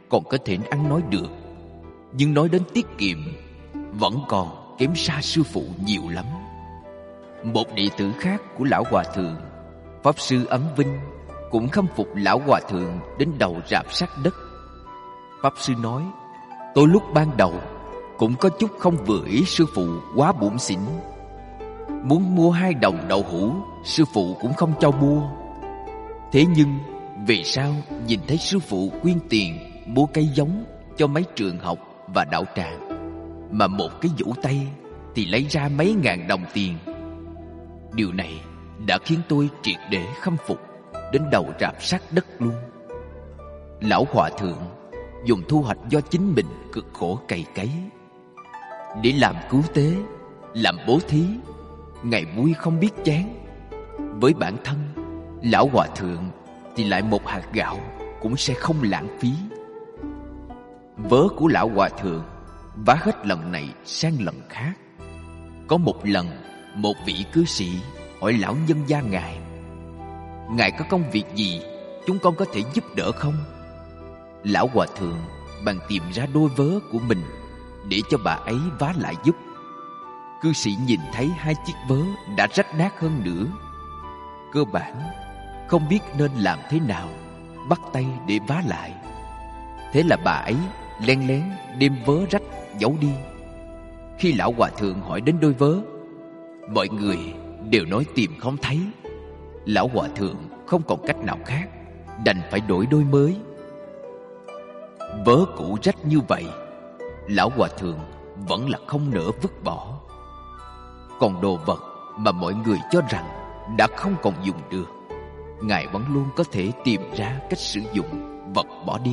còn có thể ăn nói được, nhưng nói đến tiết kiệm vẫn còn kém xa sư phụ nhiều lắm. Một đệ tử khác của lão hòa thượng, Pháp sư Ấn Vinh, cũng khâm phục lão hòa thượng đến đầu rạp sát đất. Pháp sư nói: tôi lúc ban đầu cũng có chút không vừa ý sư phụ quá bủn xỉn. Muốn mua 2 đồng đậu hũ, sư phụ cũng không cho mua. Thế nhưng về sau nhìn thấy sư phụ quyên tiền mua cây giống cho mấy trường học và đạo tràng, mà một cái vỗ tay thì lấy ra mấy ngàn đồng tiền. Điều này đã khiến tôi triệt để khâm phục đến đầu rạp sát đất luôn. Lão hòa thượng dùng thu hoạch do chính mình cực khổ cày cấy để làm cứu tế, làm bố thí, ngày vui không biết chán. Với bản thân lão hòa thượng thì lại một hạt gạo cũng sẽ không lãng phí. Vớ của lão hòa thượng vá hết lần này sang lần khác. Có một lần, một vị cư sĩ hỏi lão nhân gia ngài: ngài có công việc gì chúng con có thể giúp đỡ không? Lão hòa thượng bèn tìm ra đôi vớ của mình để cho bà ấy vá lại giúp. Cư sĩ nhìn thấy 2 chiếc vớ đã rách nát hơn nữa, cơ bản không biết nên làm thế nào, bắt tay để vá lại. Thế là bà ấy len lén đem vớ rách giấu đi. Khi lão hòa thượng hỏi đến đôi vớ, mọi người đều nói tìm không thấy. Lão hòa thượng không còn cách nào khác, đành phải đổi đôi mới. Vớ cũ rách như vậy, lão hòa thượng vẫn là không nỡ vứt bỏ. Còn đồ vật mà mọi người cho rằng đã không còn dùng được, ngài vẫn luôn có thể tìm ra cách sử dụng, vật bỏ đi.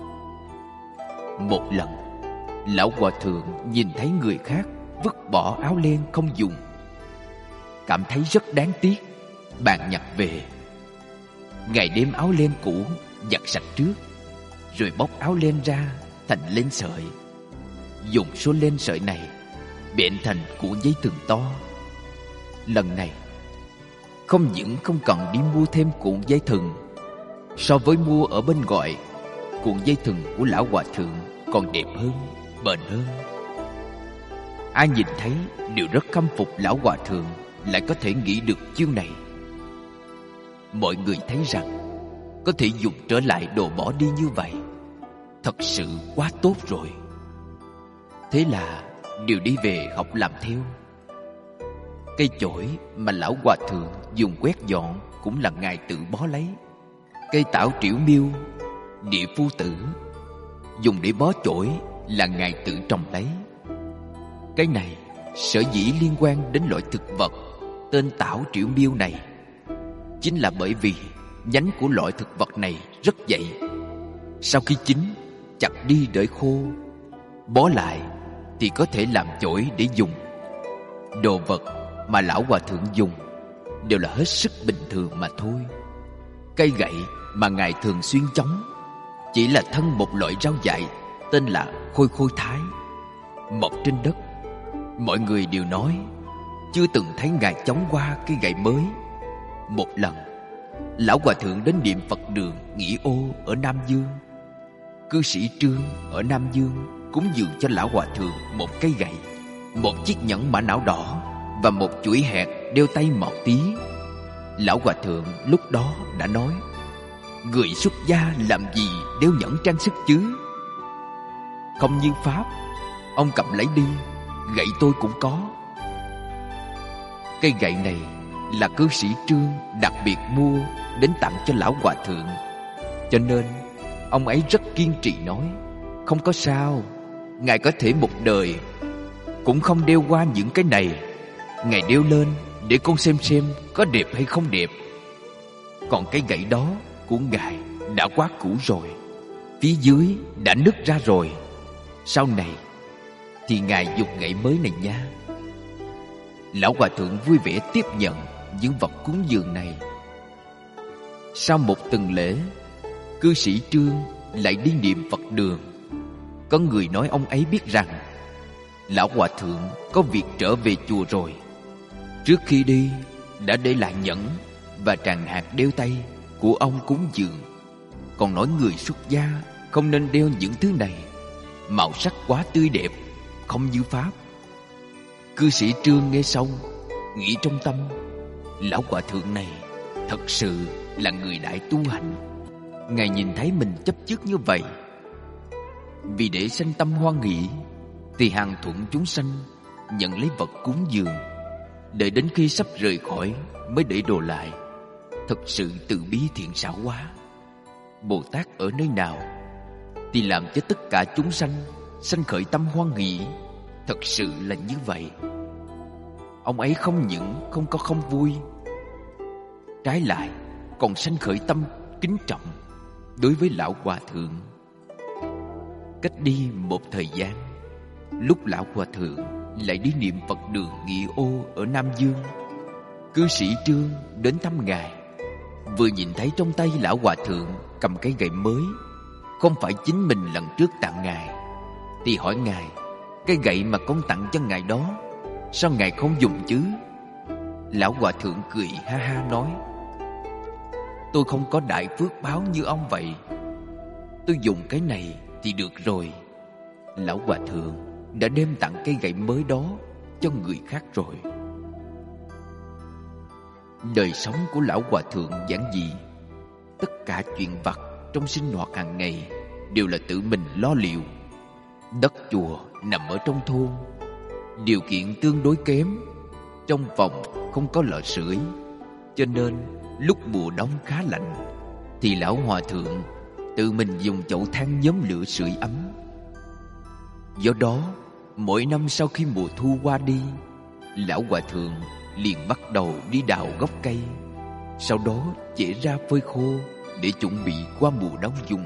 Một lần, lão hòa thượng nhìn thấy người khác vứt bỏ áo len không dùng, cảm thấy rất đáng tiếc, bèn nhặt về. Ngài đem áo len cũ giặt sạch trước, rồi bóc áo len ra thành len sợi. Dùng số len sợi này bện thành cuộn dây thừng to. Lần này không những không cần đi mua thêm cuộn dây thừng, so với mua ở bên ngoài, cuộn dây thừng của lão hòa thượng còn đẹp hơn, bền hơn. Ai nhìn thấy đều rất khâm phục lão hòa thượng lại có thể nghĩ được chiêu này. Mọi người thấy rằng có thể dùng trở lại đồ bỏ đi như vậy thật sự quá tốt rồi. Thế là đều đi về học làm theo. Cây chổi mà lão hòa thượng dùng quét dọn cũng là ngài tự bó lấy. Cây tảo triểu miêu, địa phu tử dùng để bó chổi là ngài tự trồng lấy. Cái này sở dĩ liên quan đến loại thực vật tên tảo triểu miêu này, chính là bởi vì nhánh của loại thực vật này rất dày. Sau khi chín, chặt đi để khô, bó lại thì có thể làm chổi để dùng. Đồ vật mà lão hòa thượng dùng đều là hết sức bình thường mà thôi. Cây gậy mà ngài thường xuyên chống chỉ là thân một loại rau dại tên là khôi khôi thái, mọc trên đất. Mọi người đều nói chưa từng thấy ngài chống qua cây gậy mới. Một lần, lão hòa thượng đến niệm Phật đường Nghỉ Ô ở Nam Dương. Cư sĩ Trương ở Nam Dương cúng dường cho lão hòa thượng một cây gậy, một chiếc nhẫn mã não đỏ và một chuỗi hạt đeo tay màu tía. Lão hòa thượng lúc đó đã nói: người xuất gia làm gì đeo nhẫn trang sức chứ? Không như pháp, ông cầm lấy đi, gậy tôi cũng có. Cây gậy này là cư sĩ Trương đặc biệt mua đến tặng cho lão hòa thượng, cho nên ông ấy rất kiên trì nói: không có sao, ngài có thể một đời cũng không đeo qua những cái này. Ngài đeo lên để con xem có đẹp hay không đẹp. Còn cái gậy đó của ngài đã quá cũ rồi, phía dưới đã nứt ra rồi. Sau này thì ngài dùng gậy mới này nha. Lão hòa thượng vui vẻ tiếp nhận những vật cúng dường này. Sau một tuần lễ, cư sĩ Trương lại đi niệm Phật đường. Có người nói ông ấy biết rằng lão hòa thượng có việc trở về chùa rồi. Trước khi đi đã để lại nhẫn và tràng hạt đeo tay của ông cúng dường, còn nói người xuất gia không nên đeo những thứ này. Màu sắc quá tươi đẹp, không như pháp. Cư sĩ Trương nghe xong, nghĩ trong tâm, lão hòa thượng này thật sự là người đại tu hành. Ngài nhìn thấy mình chấp trước như vậy, vì để sanh tâm hoan hỷ, thì hàng thuận chúng sanh nhận lấy vật cúng dường, đợi đến khi sắp rời khỏi mới để đồ lại. Thật sự từ bi thiện xảo quá. Bồ Tát ở nơi nào thì làm cho tất cả chúng sanh sanh khởi tâm hoan hỷ. Thật sự là như vậy. Ông ấy không những không có không vui, trái lại còn sanh khởi tâm kính trọng đối với lão hòa thượng. Cách đi một thời gian, lúc lão hòa thượng lại đi niệm Phật đường Nghị Ô ở Nam Dương, cư sĩ Trương đến thăm ngài. Vừa nhìn thấy trong tay lão hòa thượng cầm cái gậy mới, không phải chính mình lần trước tặng ngài, thì hỏi ngài: cái gậy mà con tặng cho ngài đó, sao ngài không dùng chứ? Lão hòa thượng cười ha ha nói: tôi không có đại phước báo như ông vậy, tôi dùng cái này thì được rồi. Lão hòa thượng đã đem tặng cây gậy mới đó cho người khác rồi. Đời sống của lão hòa thượng giản dị. Tất cả chuyện vặt trong sinh hoạt hàng ngày đều là tự mình lo liệu. Đất chùa nằm ở trong thôn, điều kiện tương đối kém, trong phòng không có lò sưởi, cho nên lúc mùa đông khá lạnh thì lão hòa thượng tự mình dùng chậu than nhóm lửa sưởi ấm. Do đó, mỗi năm sau khi mùa thu qua đi, lão hòa thượng liền bắt đầu đi đào gốc cây, sau đó chẻ ra phơi khô để chuẩn bị qua mùa đông dùng.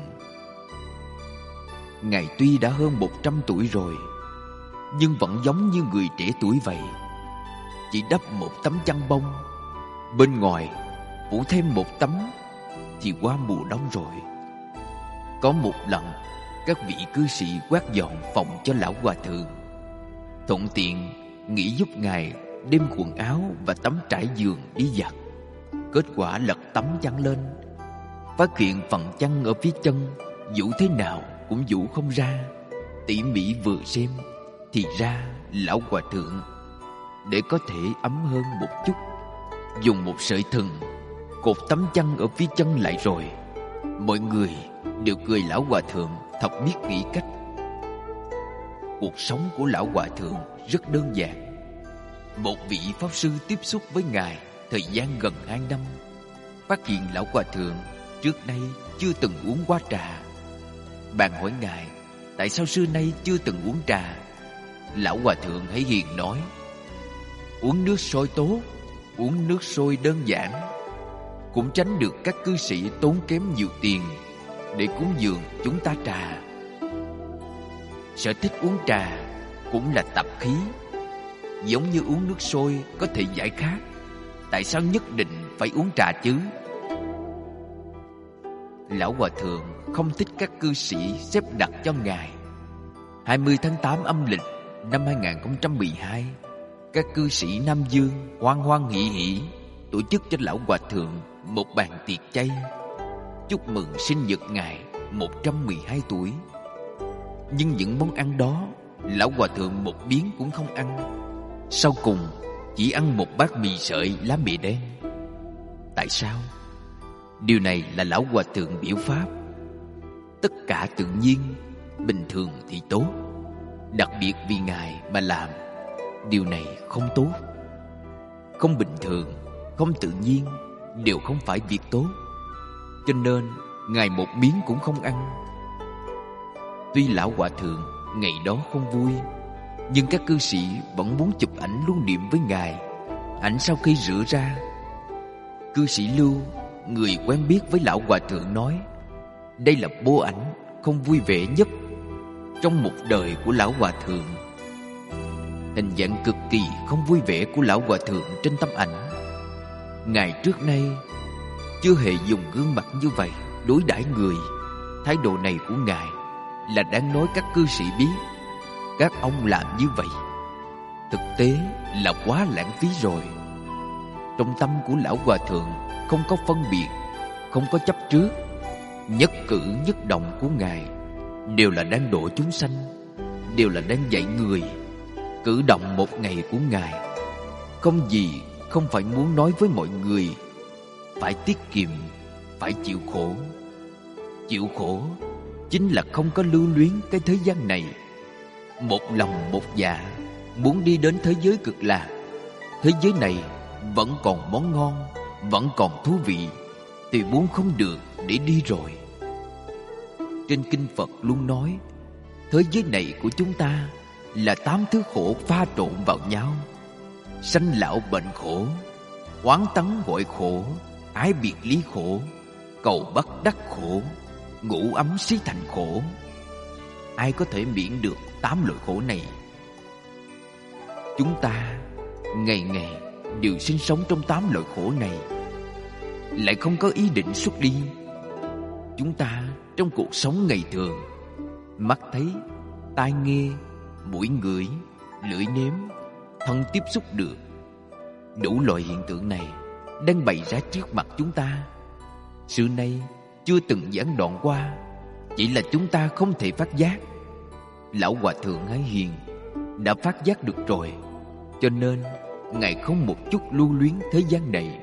Ngài tuy đã hơn 100 tuổi rồi, nhưng vẫn giống như người trẻ tuổi vậy. Chỉ đắp một tấm chăn bông, bên ngoài phủ thêm một tấm, thì qua mùa đông rồi. Có một lần, các vị cư sĩ quét dọn phòng cho lão hòa thượng, thuận tiện nghĩ giúp ngài đem quần áo và tấm trải giường đi giặt. Kết quả lật tấm chăn lên, phát hiện phần chăn ở phía chân vũ thế nào cũng vũ không ra. Tỉ mỉ vừa xem thì ra lão hòa thượng, để có thể ấm hơn một chút, dùng một sợi thừng cột tấm chăn ở phía chân lại rồi. Mọi người đều cười lão hòa thượng thật biết nghĩ cách. Cuộc sống của lão hòa thượng rất đơn giản. Một vị pháp sư tiếp xúc với ngài thời gian gần 2 năm, phát hiện lão hòa thượng trước đây chưa từng uống qua trà. Bạn hỏi ngài tại sao xưa nay chưa từng uống trà. Lão hòa thượng hãy hiền nói: uống nước sôi tốt, uống nước sôi đơn giản, cũng tránh được các cư sĩ tốn kém nhiều tiền để cúng dường chúng ta trà. Sở thích uống trà cũng là tập khí, giống như uống nước sôi có thể giải khát, tại sao nhất định phải uống trà chứ? Lão hòa thượng không thích các cư sĩ xếp đặt cho ngài. 20 tháng 8 âm lịch năm 2012, các cư sĩ Nam Dương hoan hoan hỷ hỷ tổ chức cho lão hòa thượng một bàn tiệc chay, chúc mừng sinh nhật ngài 112 tuổi. Nhưng những món ăn đó, lão hòa thượng một miếng cũng không ăn. Sau cùng chỉ ăn một bát mì sợi lá mì đen. Tại sao? Điều này là lão hòa thượng biểu pháp: tất cả tự nhiên, bình thường thì tốt, đặc biệt vì ngài mà làm, điều này không tốt. Không bình thường, không tự nhiên đều không phải việc tốt, cho nên ngài một miếng cũng không ăn. Tuy lão hòa thượng ngày đó không vui, nhưng các cư sĩ vẫn muốn chụp ảnh lưu niệm với ngài. Ảnh sau khi rửa ra, cư sĩ Lưu, người quen biết với lão hòa thượng, nói đây là bố ảnh không vui vẻ nhất trong một đời của lão hòa thượng. Hình dạng cực kỳ không vui vẻ của lão hòa thượng trên tấm ảnh. Ngài trước nay chưa hề dùng gương mặt như vậy đối đãi người. Thái độ này của ngài là đáng nói các cư sĩ biết. Các ông làm như vậy thực tế là quá lãng phí rồi. Trong tâm của lão hòa thượng không có phân biệt, không có chấp trước. Nhất cử nhất động của Ngài đều là đang độ chúng sanh, đều là đang dạy người. Cử động một ngày của Ngài không gì không phải muốn nói với mọi người phải tiết kiệm, phải chịu khổ. Chịu khổ chính là không có lưu luyến cái thế gian này, một lòng một dạ muốn đi đến thế giới cực lạc. Thế giới này vẫn còn món ngon, vẫn còn thú vị, thì muốn không được để đi rồi. Trên kinh Phật luôn nói, thế giới này của chúng ta là 8 thứ khổ pha trộn vào nhau: sanh lão bệnh khổ, oán tắng gọi khổ, ái biệt ly khổ, cầu bất đắc khổ, ngủ ấm xí thành khổ. Ai có thể miễn được 8 loại khổ này? Chúng ta ngày ngày đều sinh sống trong 8 loại khổ này, lại không có ý định xuất đi. Chúng ta trong cuộc sống ngày thường, mắt thấy, tai nghe, mũi ngửi, lưỡi nếm, thân tiếp xúc được, đủ loại hiện tượng này đang bày ra trước mặt chúng ta. Xưa nay chưa từng gián đoạn qua, chỉ là chúng ta không thể phát giác. Lão Hòa Thượng Ái Hiền đã phát giác được rồi, cho nên Ngài không một chút lưu luyến thế gian này.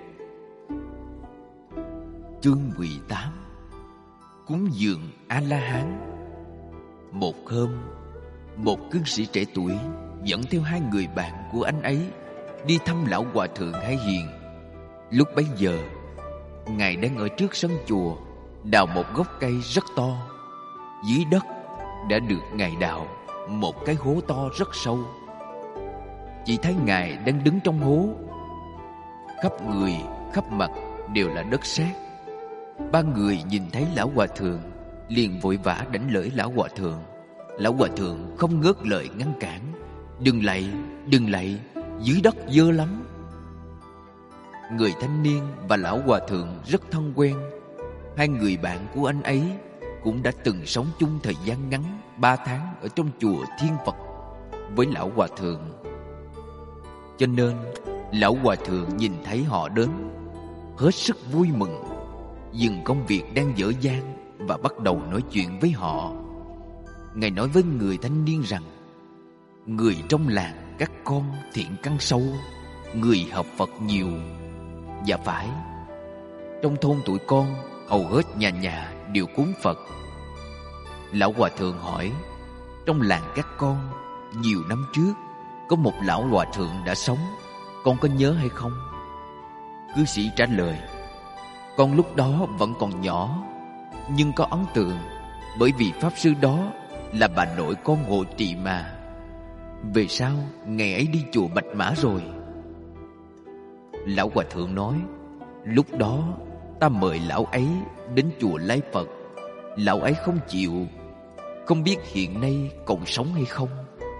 Chương 18: Cúng dường A-la-hán. Một hôm, một cư sĩ trẻ tuổi dẫn theo 2 người bạn của anh ấy đi thăm Lão Hòa Thượng Ái Hiền. Lúc bấy giờ, Ngài đang ở trước sân chùa đào một gốc cây rất to. Dưới đất đã được Ngài đào một cái hố to rất sâu. Chỉ thấy Ngài đang đứng trong hố, khắp người khắp mặt đều là đất sét. 3 người nhìn thấy Lão Hòa Thượng liền vội vã đánh lễ Lão Hòa Thượng. Lão Hòa Thượng không ngớt lời ngăn cản: đừng lạy, dưới đất dơ lắm. Người thanh niên và Lão Hòa Thượng rất thân quen. 2 người bạn của anh ấy cũng đã từng sống chung thời gian ngắn 3 tháng ở trong chùa Thiên Phật với Lão Hòa Thượng. Cho nên Lão Hòa Thượng nhìn thấy họ đến, hết sức vui mừng, dừng công việc đang dở dang và bắt đầu nói chuyện với họ. Ngài nói với người thanh niên rằng: người trong làng các con thiện căn sâu, người học Phật nhiều. Dạ phải, trong thôn tụi con hầu hết nhà nhà đều cúng Phật. Lão Hòa Thượng hỏi: trong làng các con nhiều năm trước có một lão Hòa Thượng đã sống, con có nhớ hay không? Cư sĩ trả lời: con lúc đó vẫn còn nhỏ, nhưng có ấn tượng, bởi vì pháp sư đó là bà nội con hộ trì mà. Về sau ngày ấy đi chùa Bạch Mã rồi. Lão Hòa Thượng nói: lúc đó ta mời lão ấy đến chùa lạy Phật, lão ấy không chịu, không biết hiện nay còn sống hay không.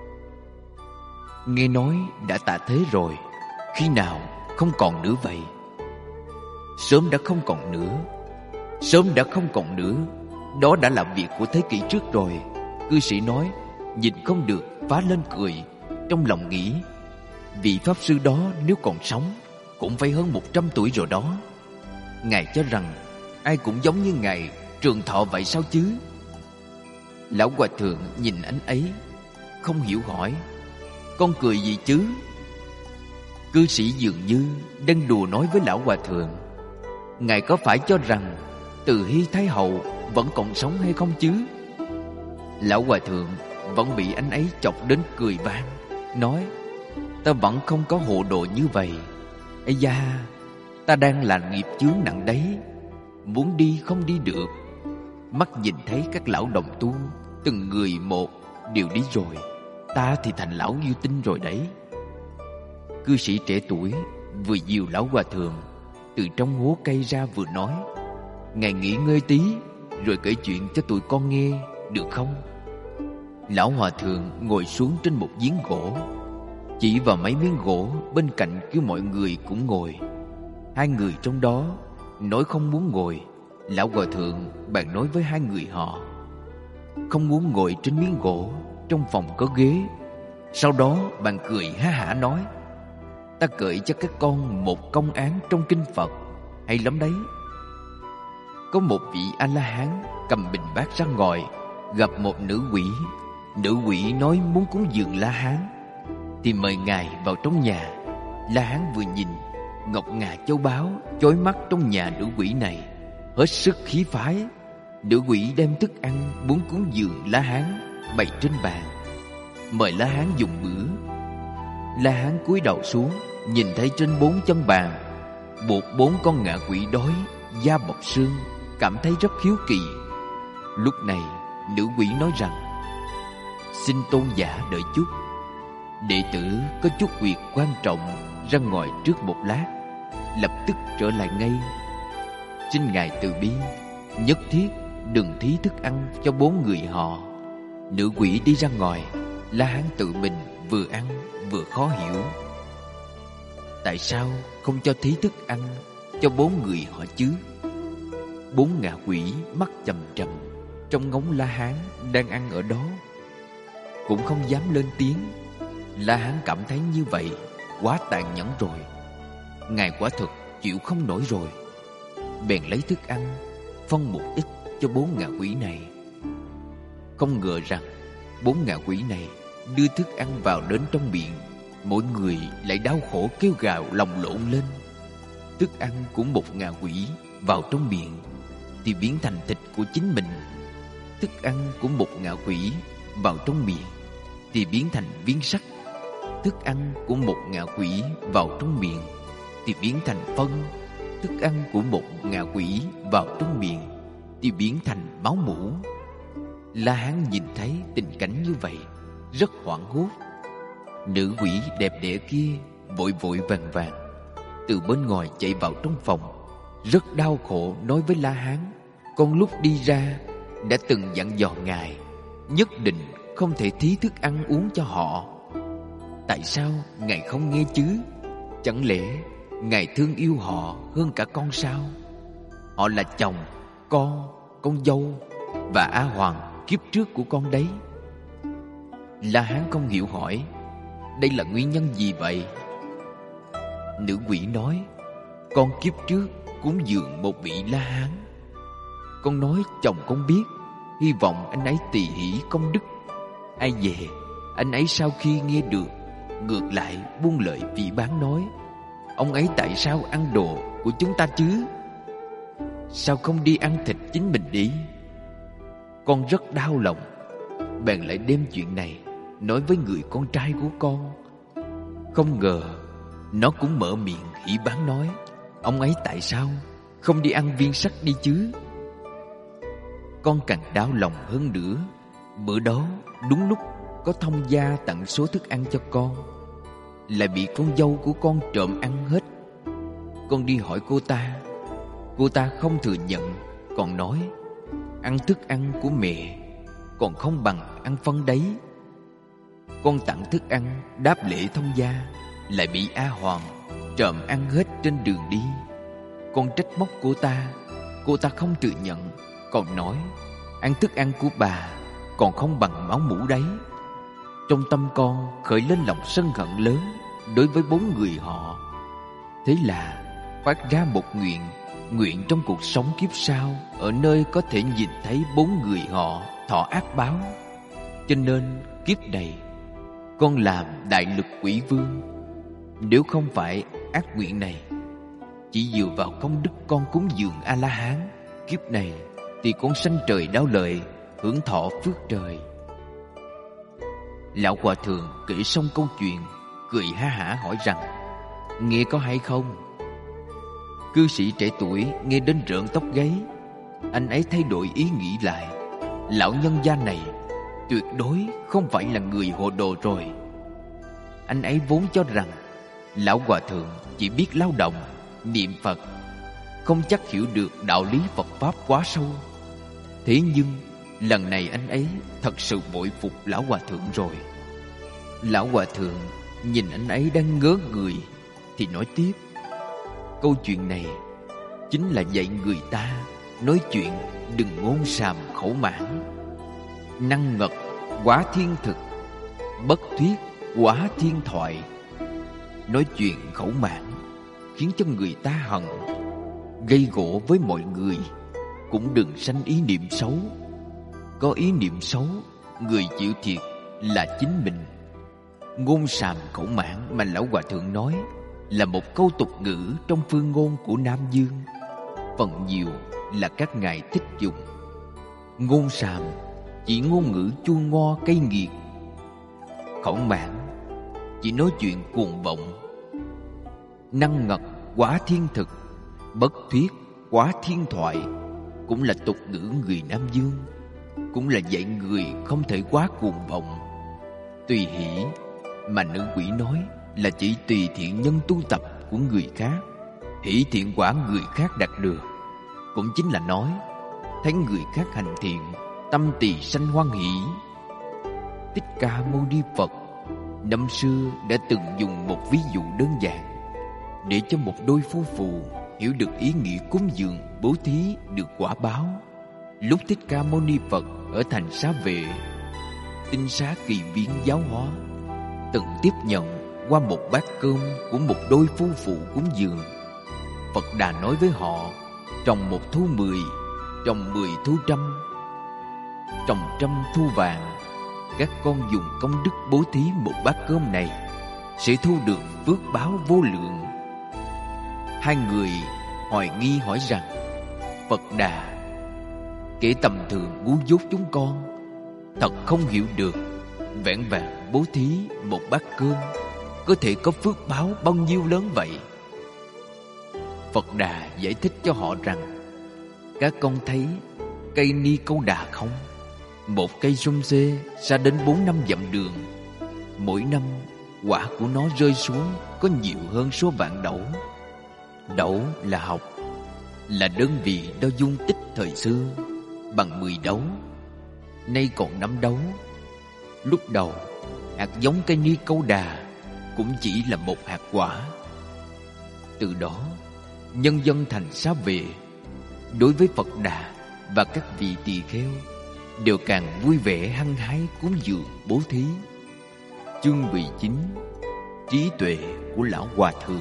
Nghe nói đã tạ thế rồi, khi nào không còn nữa vậy? Sớm đã không còn nữa, đó đã là việc của thế kỷ trước rồi. Cư sĩ nói, nhìn không được phá lên cười, trong lòng nghĩ: vị pháp sư đó nếu còn sống cũng phải hơn 100 tuổi rồi đó. Ngài cho rằng ai cũng giống như Ngài trường thọ vậy sao chứ? Lão Hòa Thượng nhìn anh ấy, không hiểu hỏi: con cười gì chứ? Cư sĩ dường như đang đùa nói với Lão Hòa Thượng: Ngài có phải cho rằng Từ Hy Thái Hậu vẫn còn sống hay không chứ? Lão Hòa Thượng vẫn bị anh ấy chọc đến cười vang, nói: ta vẫn không có hộ độ như vậy. Ây da, ta đang là nghiệp chướng nặng đấy, muốn đi không đi được. Mắt nhìn thấy các lão đồng tu từng người một đều đi rồi, ta thì thành lão yêu tinh rồi đấy. Cư sĩ trẻ tuổi vừa dìu Lão Hòa Thượng từ trong hố cây ra vừa nói: Ngài nghỉ ngơi tí rồi kể chuyện cho tụi con nghe được không? Lão Hòa Thượng ngồi xuống trên một giếng gỗ, chỉ vào mấy miếng gỗ bên cạnh kêu mọi người cũng ngồi. 2 người trong đó nói không muốn ngồi. Lão Hòa Thượng bèn nói với 2 người họ: không muốn ngồi trên miếng gỗ, trong phòng có ghế. Sau đó bạn cười ha hả nói: ta kể cho các con một công án trong kinh Phật, hay lắm đấy. có một vị A-la-hán cầm bình bát ra ngoài, gặp một nữ quỷ. Nữ quỷ nói muốn cúng dường La-hán thì mời ngài vào trong nhà. La-hán vừa nhìn ngọc ngà châu báu chói mắt trong nhà nữ quỷ này, hết sức khí phái. Nữ quỷ đem thức ăn muốn cúng dường La-hán bày trên bàn, mời La-hán dùng bữa. La-hán cúi đầu xuống, nhìn thấy trên 4 chân bàn buộc 4 con ngạ quỷ đói, da bọc xương, cảm thấy rất hiếu kỳ. Lúc này nữ quỷ nói rằng: xin tôn giả đợi chút, đệ tử có chút việc quan trọng, ra ngoài trước một lát, lập tức trở lại ngay. Xin ngài từ bi, nhất thiết đừng thí thức ăn cho 4 người họ. Nữ quỷ đi ra ngoài. La-hán tự mình vừa ăn vừa khó hiểu. Tại sao không cho thí thức ăn cho 4 người họ chứ? 4 ngạ quỷ mắt chằm chằm trông ngóng La-hán đang ăn ở đó, cũng không dám lên tiếng. La-hán cảm thấy như vậy quá tàn nhẫn rồi, ngài quả thực chịu không nổi rồi, bèn lấy thức ăn phân một ít cho 4 ngạ quỷ này. Không ngờ rằng 4 ngạ quỷ này đưa thức ăn vào đến trong miệng, mỗi người lại đau khổ kêu gào lòng lộn lên. Thức ăn của một ngạ quỷ vào trong miệng thì biến thành thịt của chính mình. Thức ăn của một ngạ quỷ vào trong miệng thì biến thành viên sắt. Thức ăn của một ngạ quỷ vào trong miệng thì biến thành phân. Thức ăn của một ngạ quỷ vào trong miệng thì biến thành máu mủ. La-hán nhìn thấy tình cảnh như vậy rất hoảng hốt. Nữ quỷ đẹp đẽ kia vội vội vàng vàng từ bên ngoài chạy vào trong phòng, rất đau khổ nói với La-hán: con lúc đi ra đã từng dặn dò ngài nhất định không thể thí thức ăn uống cho họ. Tại sao ngài không nghe chứ? Chẳng lẽ ngài thương yêu họ hơn cả con sao? Họ là chồng, con dâu và A Hoàng kiếp trước của con đấy. La-hán không hiểu hỏi: đây là nguyên nhân gì vậy? Nữ quỷ nói: con kiếp trước cúng dường một vị La-hán. Con nói chồng con biết, hy vọng anh ấy tỳ hỷ công đức. Ai dè anh ấy sau khi nghe được, ngược lại buông lời phỉ báng nói: ông ấy tại sao ăn đồ của chúng ta chứ? Sao không đi ăn thịt chính mình đi? Con rất đau lòng, bèn lại đem chuyện này nói với người con trai của con. Không ngờ nó cũng mở miệng hỉ báng nói: ông ấy tại sao không đi ăn viên sắt đi chứ? Con càng đau lòng hơn nữa. Bữa đó đúng lúc có thông gia tặng số thức ăn cho con, lại bị con dâu của con trộm ăn hết. Con đi hỏi cô ta không thừa nhận, còn nói ăn thức ăn của mẹ còn không bằng ăn phân đấy. Con tặng thức ăn đáp lễ thông gia, lại bị A Hoàng trộm ăn hết trên đường đi. Con trách móc cô ta không thừa nhận, còn nói ăn thức ăn của bà còn không bằng máu mủ đấy. Trong tâm con khởi lên lòng sân hận lớn đối với 4 người họ. Thế là phát ra một nguyện trong cuộc sống kiếp sau, ở nơi có thể nhìn thấy 4 người họ thọ ác báo. Cho nên kiếp này con làm đại lực quỷ vương. Nếu không phải ác nguyện này, chỉ dựa vào công đức con cúng dường A-la-hán, kiếp này thì con sanh trời đáo lợi, hưởng thọ phước trời. Lão hòa thượng kể xong câu chuyện, cười ha hả hỏi rằng: nghe có hay không? Cư sĩ trẻ tuổi nghe đến rợn tóc gáy. Anh ấy thay đổi ý nghĩ lại. Lão nhân gia này tuyệt đối không phải là người hồ đồ rồi. Anh ấy vốn cho rằng lão hòa thượng chỉ biết lao động, niệm Phật, không chắc hiểu được đạo lý Phật Pháp quá sâu. Thế nhưng lần này anh ấy thật sự bội phục lão hòa thượng rồi. Lão hòa thượng nhìn anh ấy đang ngớ người thì nói tiếp: câu chuyện này chính là dạy người ta nói chuyện đừng ngôn sàm khẩu mãn. Năng ngật quá thiên thực, bất thuyết quá thiên thoại. Nói chuyện khẩu mãn khiến cho người ta hận, gây gổ với mọi người, cũng đừng sanh ý niệm xấu. Có ý niệm xấu, người chịu thiệt là chính mình. Ngôn sàm khẩu mãn mà Lão Hòa Thượng nói là một câu tục ngữ trong phương ngôn của Nam Dương. Phần nhiều là các ngài thích dùng. Ngôn sàm chỉ ngôn ngữ chua ngo cay nghiệt. Khẩu mãn chỉ nói chuyện cuồng vọng. Năng ngật quá thiên thực, bất thuyết quá thiên thoại cũng là tục ngữ người Nam Dương, cũng là dạy người không thể quá cuồng vọng. Tùy hỷ mà nữ quỷ nói là chỉ tùy thiện nhân tu tập của người khác, hỷ thiện quả người khác đạt được. Cũng chính là nói thấy người khác hành thiện, tâm tỳ sanh hoan hỷ. Thích Ca Mâu Ni Phật năm xưa đã từng dùng một ví dụ đơn giản để cho một đôi phu phụ hiểu được ý nghĩa cúng dường bố thí được quả báo. Lúc Thích Ca Mâu Ni Phật ở thành Xá Vệ, tinh xá Kỳ Viên giáo hóa, từng tiếp nhận qua một bát cơm của một đôi phu phụ cúng dường. Phật Đà nói với họ: trồng 1 thu 10, trồng 10 thu trăm, trồng trăm thu vàng. Các con dùng công đức bố thí một bát cơm này sẽ thu được phước báo vô lượng. Hai người hoài nghi hỏi rằng: Phật Đà, kẻ tầm thường ngu dốt chúng con thật không hiểu được vẹn vẹn bố thí một bát cơm có thể có phước báo bao nhiêu lớn vậy. Phật Đà giải thích cho họ rằng: các con thấy cây ni câu đà không? Một cây sum xê xa đến 4-5 dặm đường. Mỗi năm quả của nó rơi xuống có nhiều hơn số vạn đẩu. Đẩu là học, là đơn vị đo dung tích thời xưa, bằng 10 đấu. Nay còn 5 đấu. Lúc đầu hạt giống cây ni câu đà cũng chỉ là một hạt quả. Từ đó nhân dân thành Xá Vệ đối với Phật Đà và các vị tỳ kheo đều càng vui vẻ hăng hái cúng dường bố thí. Chương 19: Trí tuệ của Lão Hòa Thượng.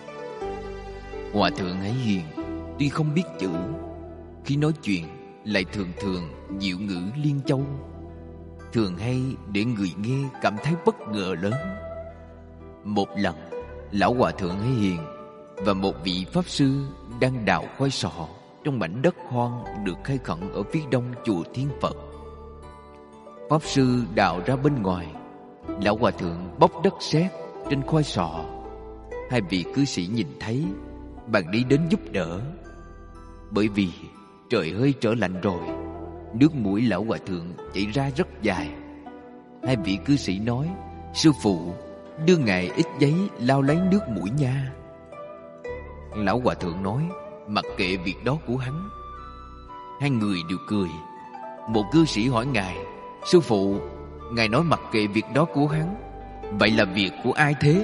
Hòa Thượng Hải Hiền tuy không biết chữ, khi nói chuyện lại thường thường diệu ngữ liên châu, thường hay để người nghe cảm thấy bất ngờ lớn. Một lần, Lão Hòa Thượng Hải Hiền và một vị Pháp Sư đang đào khoai sọ trong mảnh đất hoang được khai khẩn ở phía đông chùa Thiên Phật. Pháp Sư đào ra bên ngoài, Lão Hòa Thượng bóc đất sét trên khoai sọ. Hai vị cư sĩ nhìn thấy, bạn đi đến giúp đỡ. Bởi vì trời hơi trở lạnh rồi, nước mũi Lão Hòa Thượng chảy ra rất dài. Hai vị cư sĩ nói: sư phụ, đưa ngài ít giấy lau lấy nước mũi nha. Lão Hòa Thượng nói: mặc kệ việc đó của hắn. Hai người đều cười. Một cư sĩ hỏi ngài: sư phụ, ngài nói mặc kệ việc đó của hắn, vậy là việc của ai thế?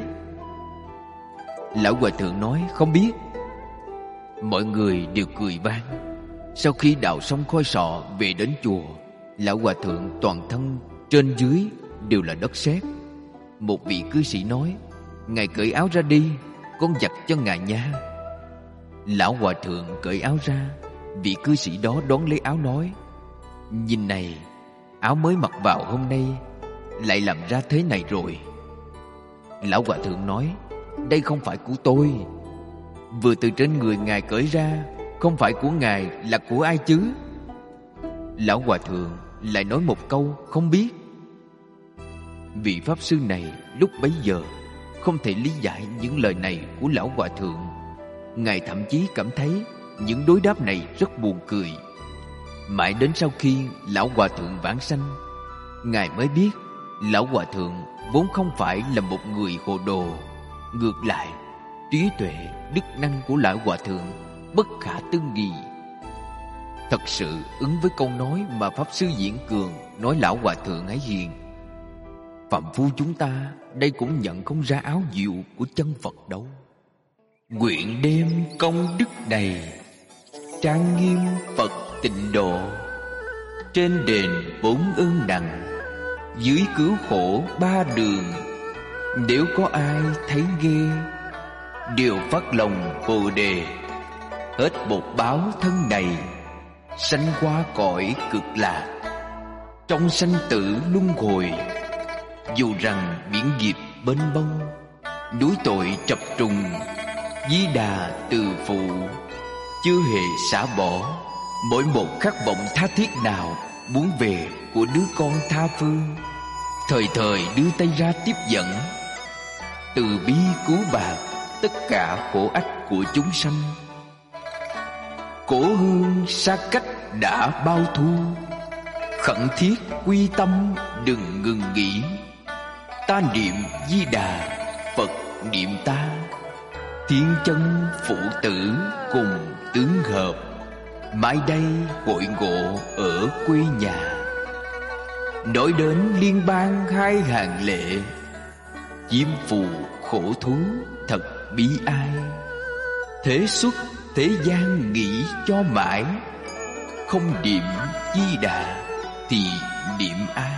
Lão Hòa Thượng nói: không biết. Mọi người đều cười vang. Sau khi đào xong khói sọ về đến chùa, Lão Hòa Thượng toàn thân trên dưới đều là đất sét. Một vị cư sĩ nói: ngài cởi áo ra đi, con giặt cho ngài nha. Lão Hòa Thượng cởi áo ra. Vị cư sĩ đó đón lấy áo nói: nhìn này, áo mới mặc vào hôm nay lại làm ra thế này rồi. Lão Hòa Thượng nói: đây không phải của tôi. Vừa từ trên người ngài cởi ra, không phải của ngài là của ai chứ? Lão Hòa Thượng lại nói một câu: không biết. Vị Pháp Sư này lúc bấy giờ không thể lý giải những lời này của Lão Hòa Thượng. Ngài thậm chí cảm thấy những đối đáp này rất buồn cười. Mãi đến sau khi Lão Hòa Thượng vãng sanh, ngài mới biết Lão Hòa Thượng vốn không phải là một người hồ đồ. Ngược lại, trí tuệ, đức năng của Lão Hòa Thượng bất khả tư nghị. Thật sự ứng với câu nói mà Pháp Sư Diễn Cường nói Lão Hòa Thượng Hải Hiền. Phạm phu chúng ta đây cũng nhận không ra áo diệu của chân Phật đâu. Nguyện đem công đức đầy, trang nghiêm Phật tịnh độ. Trên đền 4 ơn nặng, dưới cứu khổ 3 đường. Nếu có ai thấy ghê, đều phát lòng Bồ Đề, hết bột báo thân này, sanh qua cõi cực lạc. Trong sanh tử luân hồi, dù rằng biển nghiệp bênh bông, núi tội trập trùng, Di Đà từ phụ, chưa hề xả bỏ mỗi một khát vọng tha thiết nào muốn về của đứa con tha phương, thời thời đưa tay ra tiếp dẫn, từ bi cứu bạc tất cả khổ ách của chúng sanh. Cổ hương xa cách đã bao thu, khẩn thiết quy tâm đừng ngừng nghỉ. Ta niệm Di Đà, Phật niệm ta, thiên chân phụ tử cùng tướng hợp, mãi đây hội ngộ ở quê nhà. Nói đến liên bang hai hàng lệ, chiêm phù khổ thú thật bi ai. Thế xuất thế gian nghĩ cho mãi, không niệm Di Đà thì niệm ai?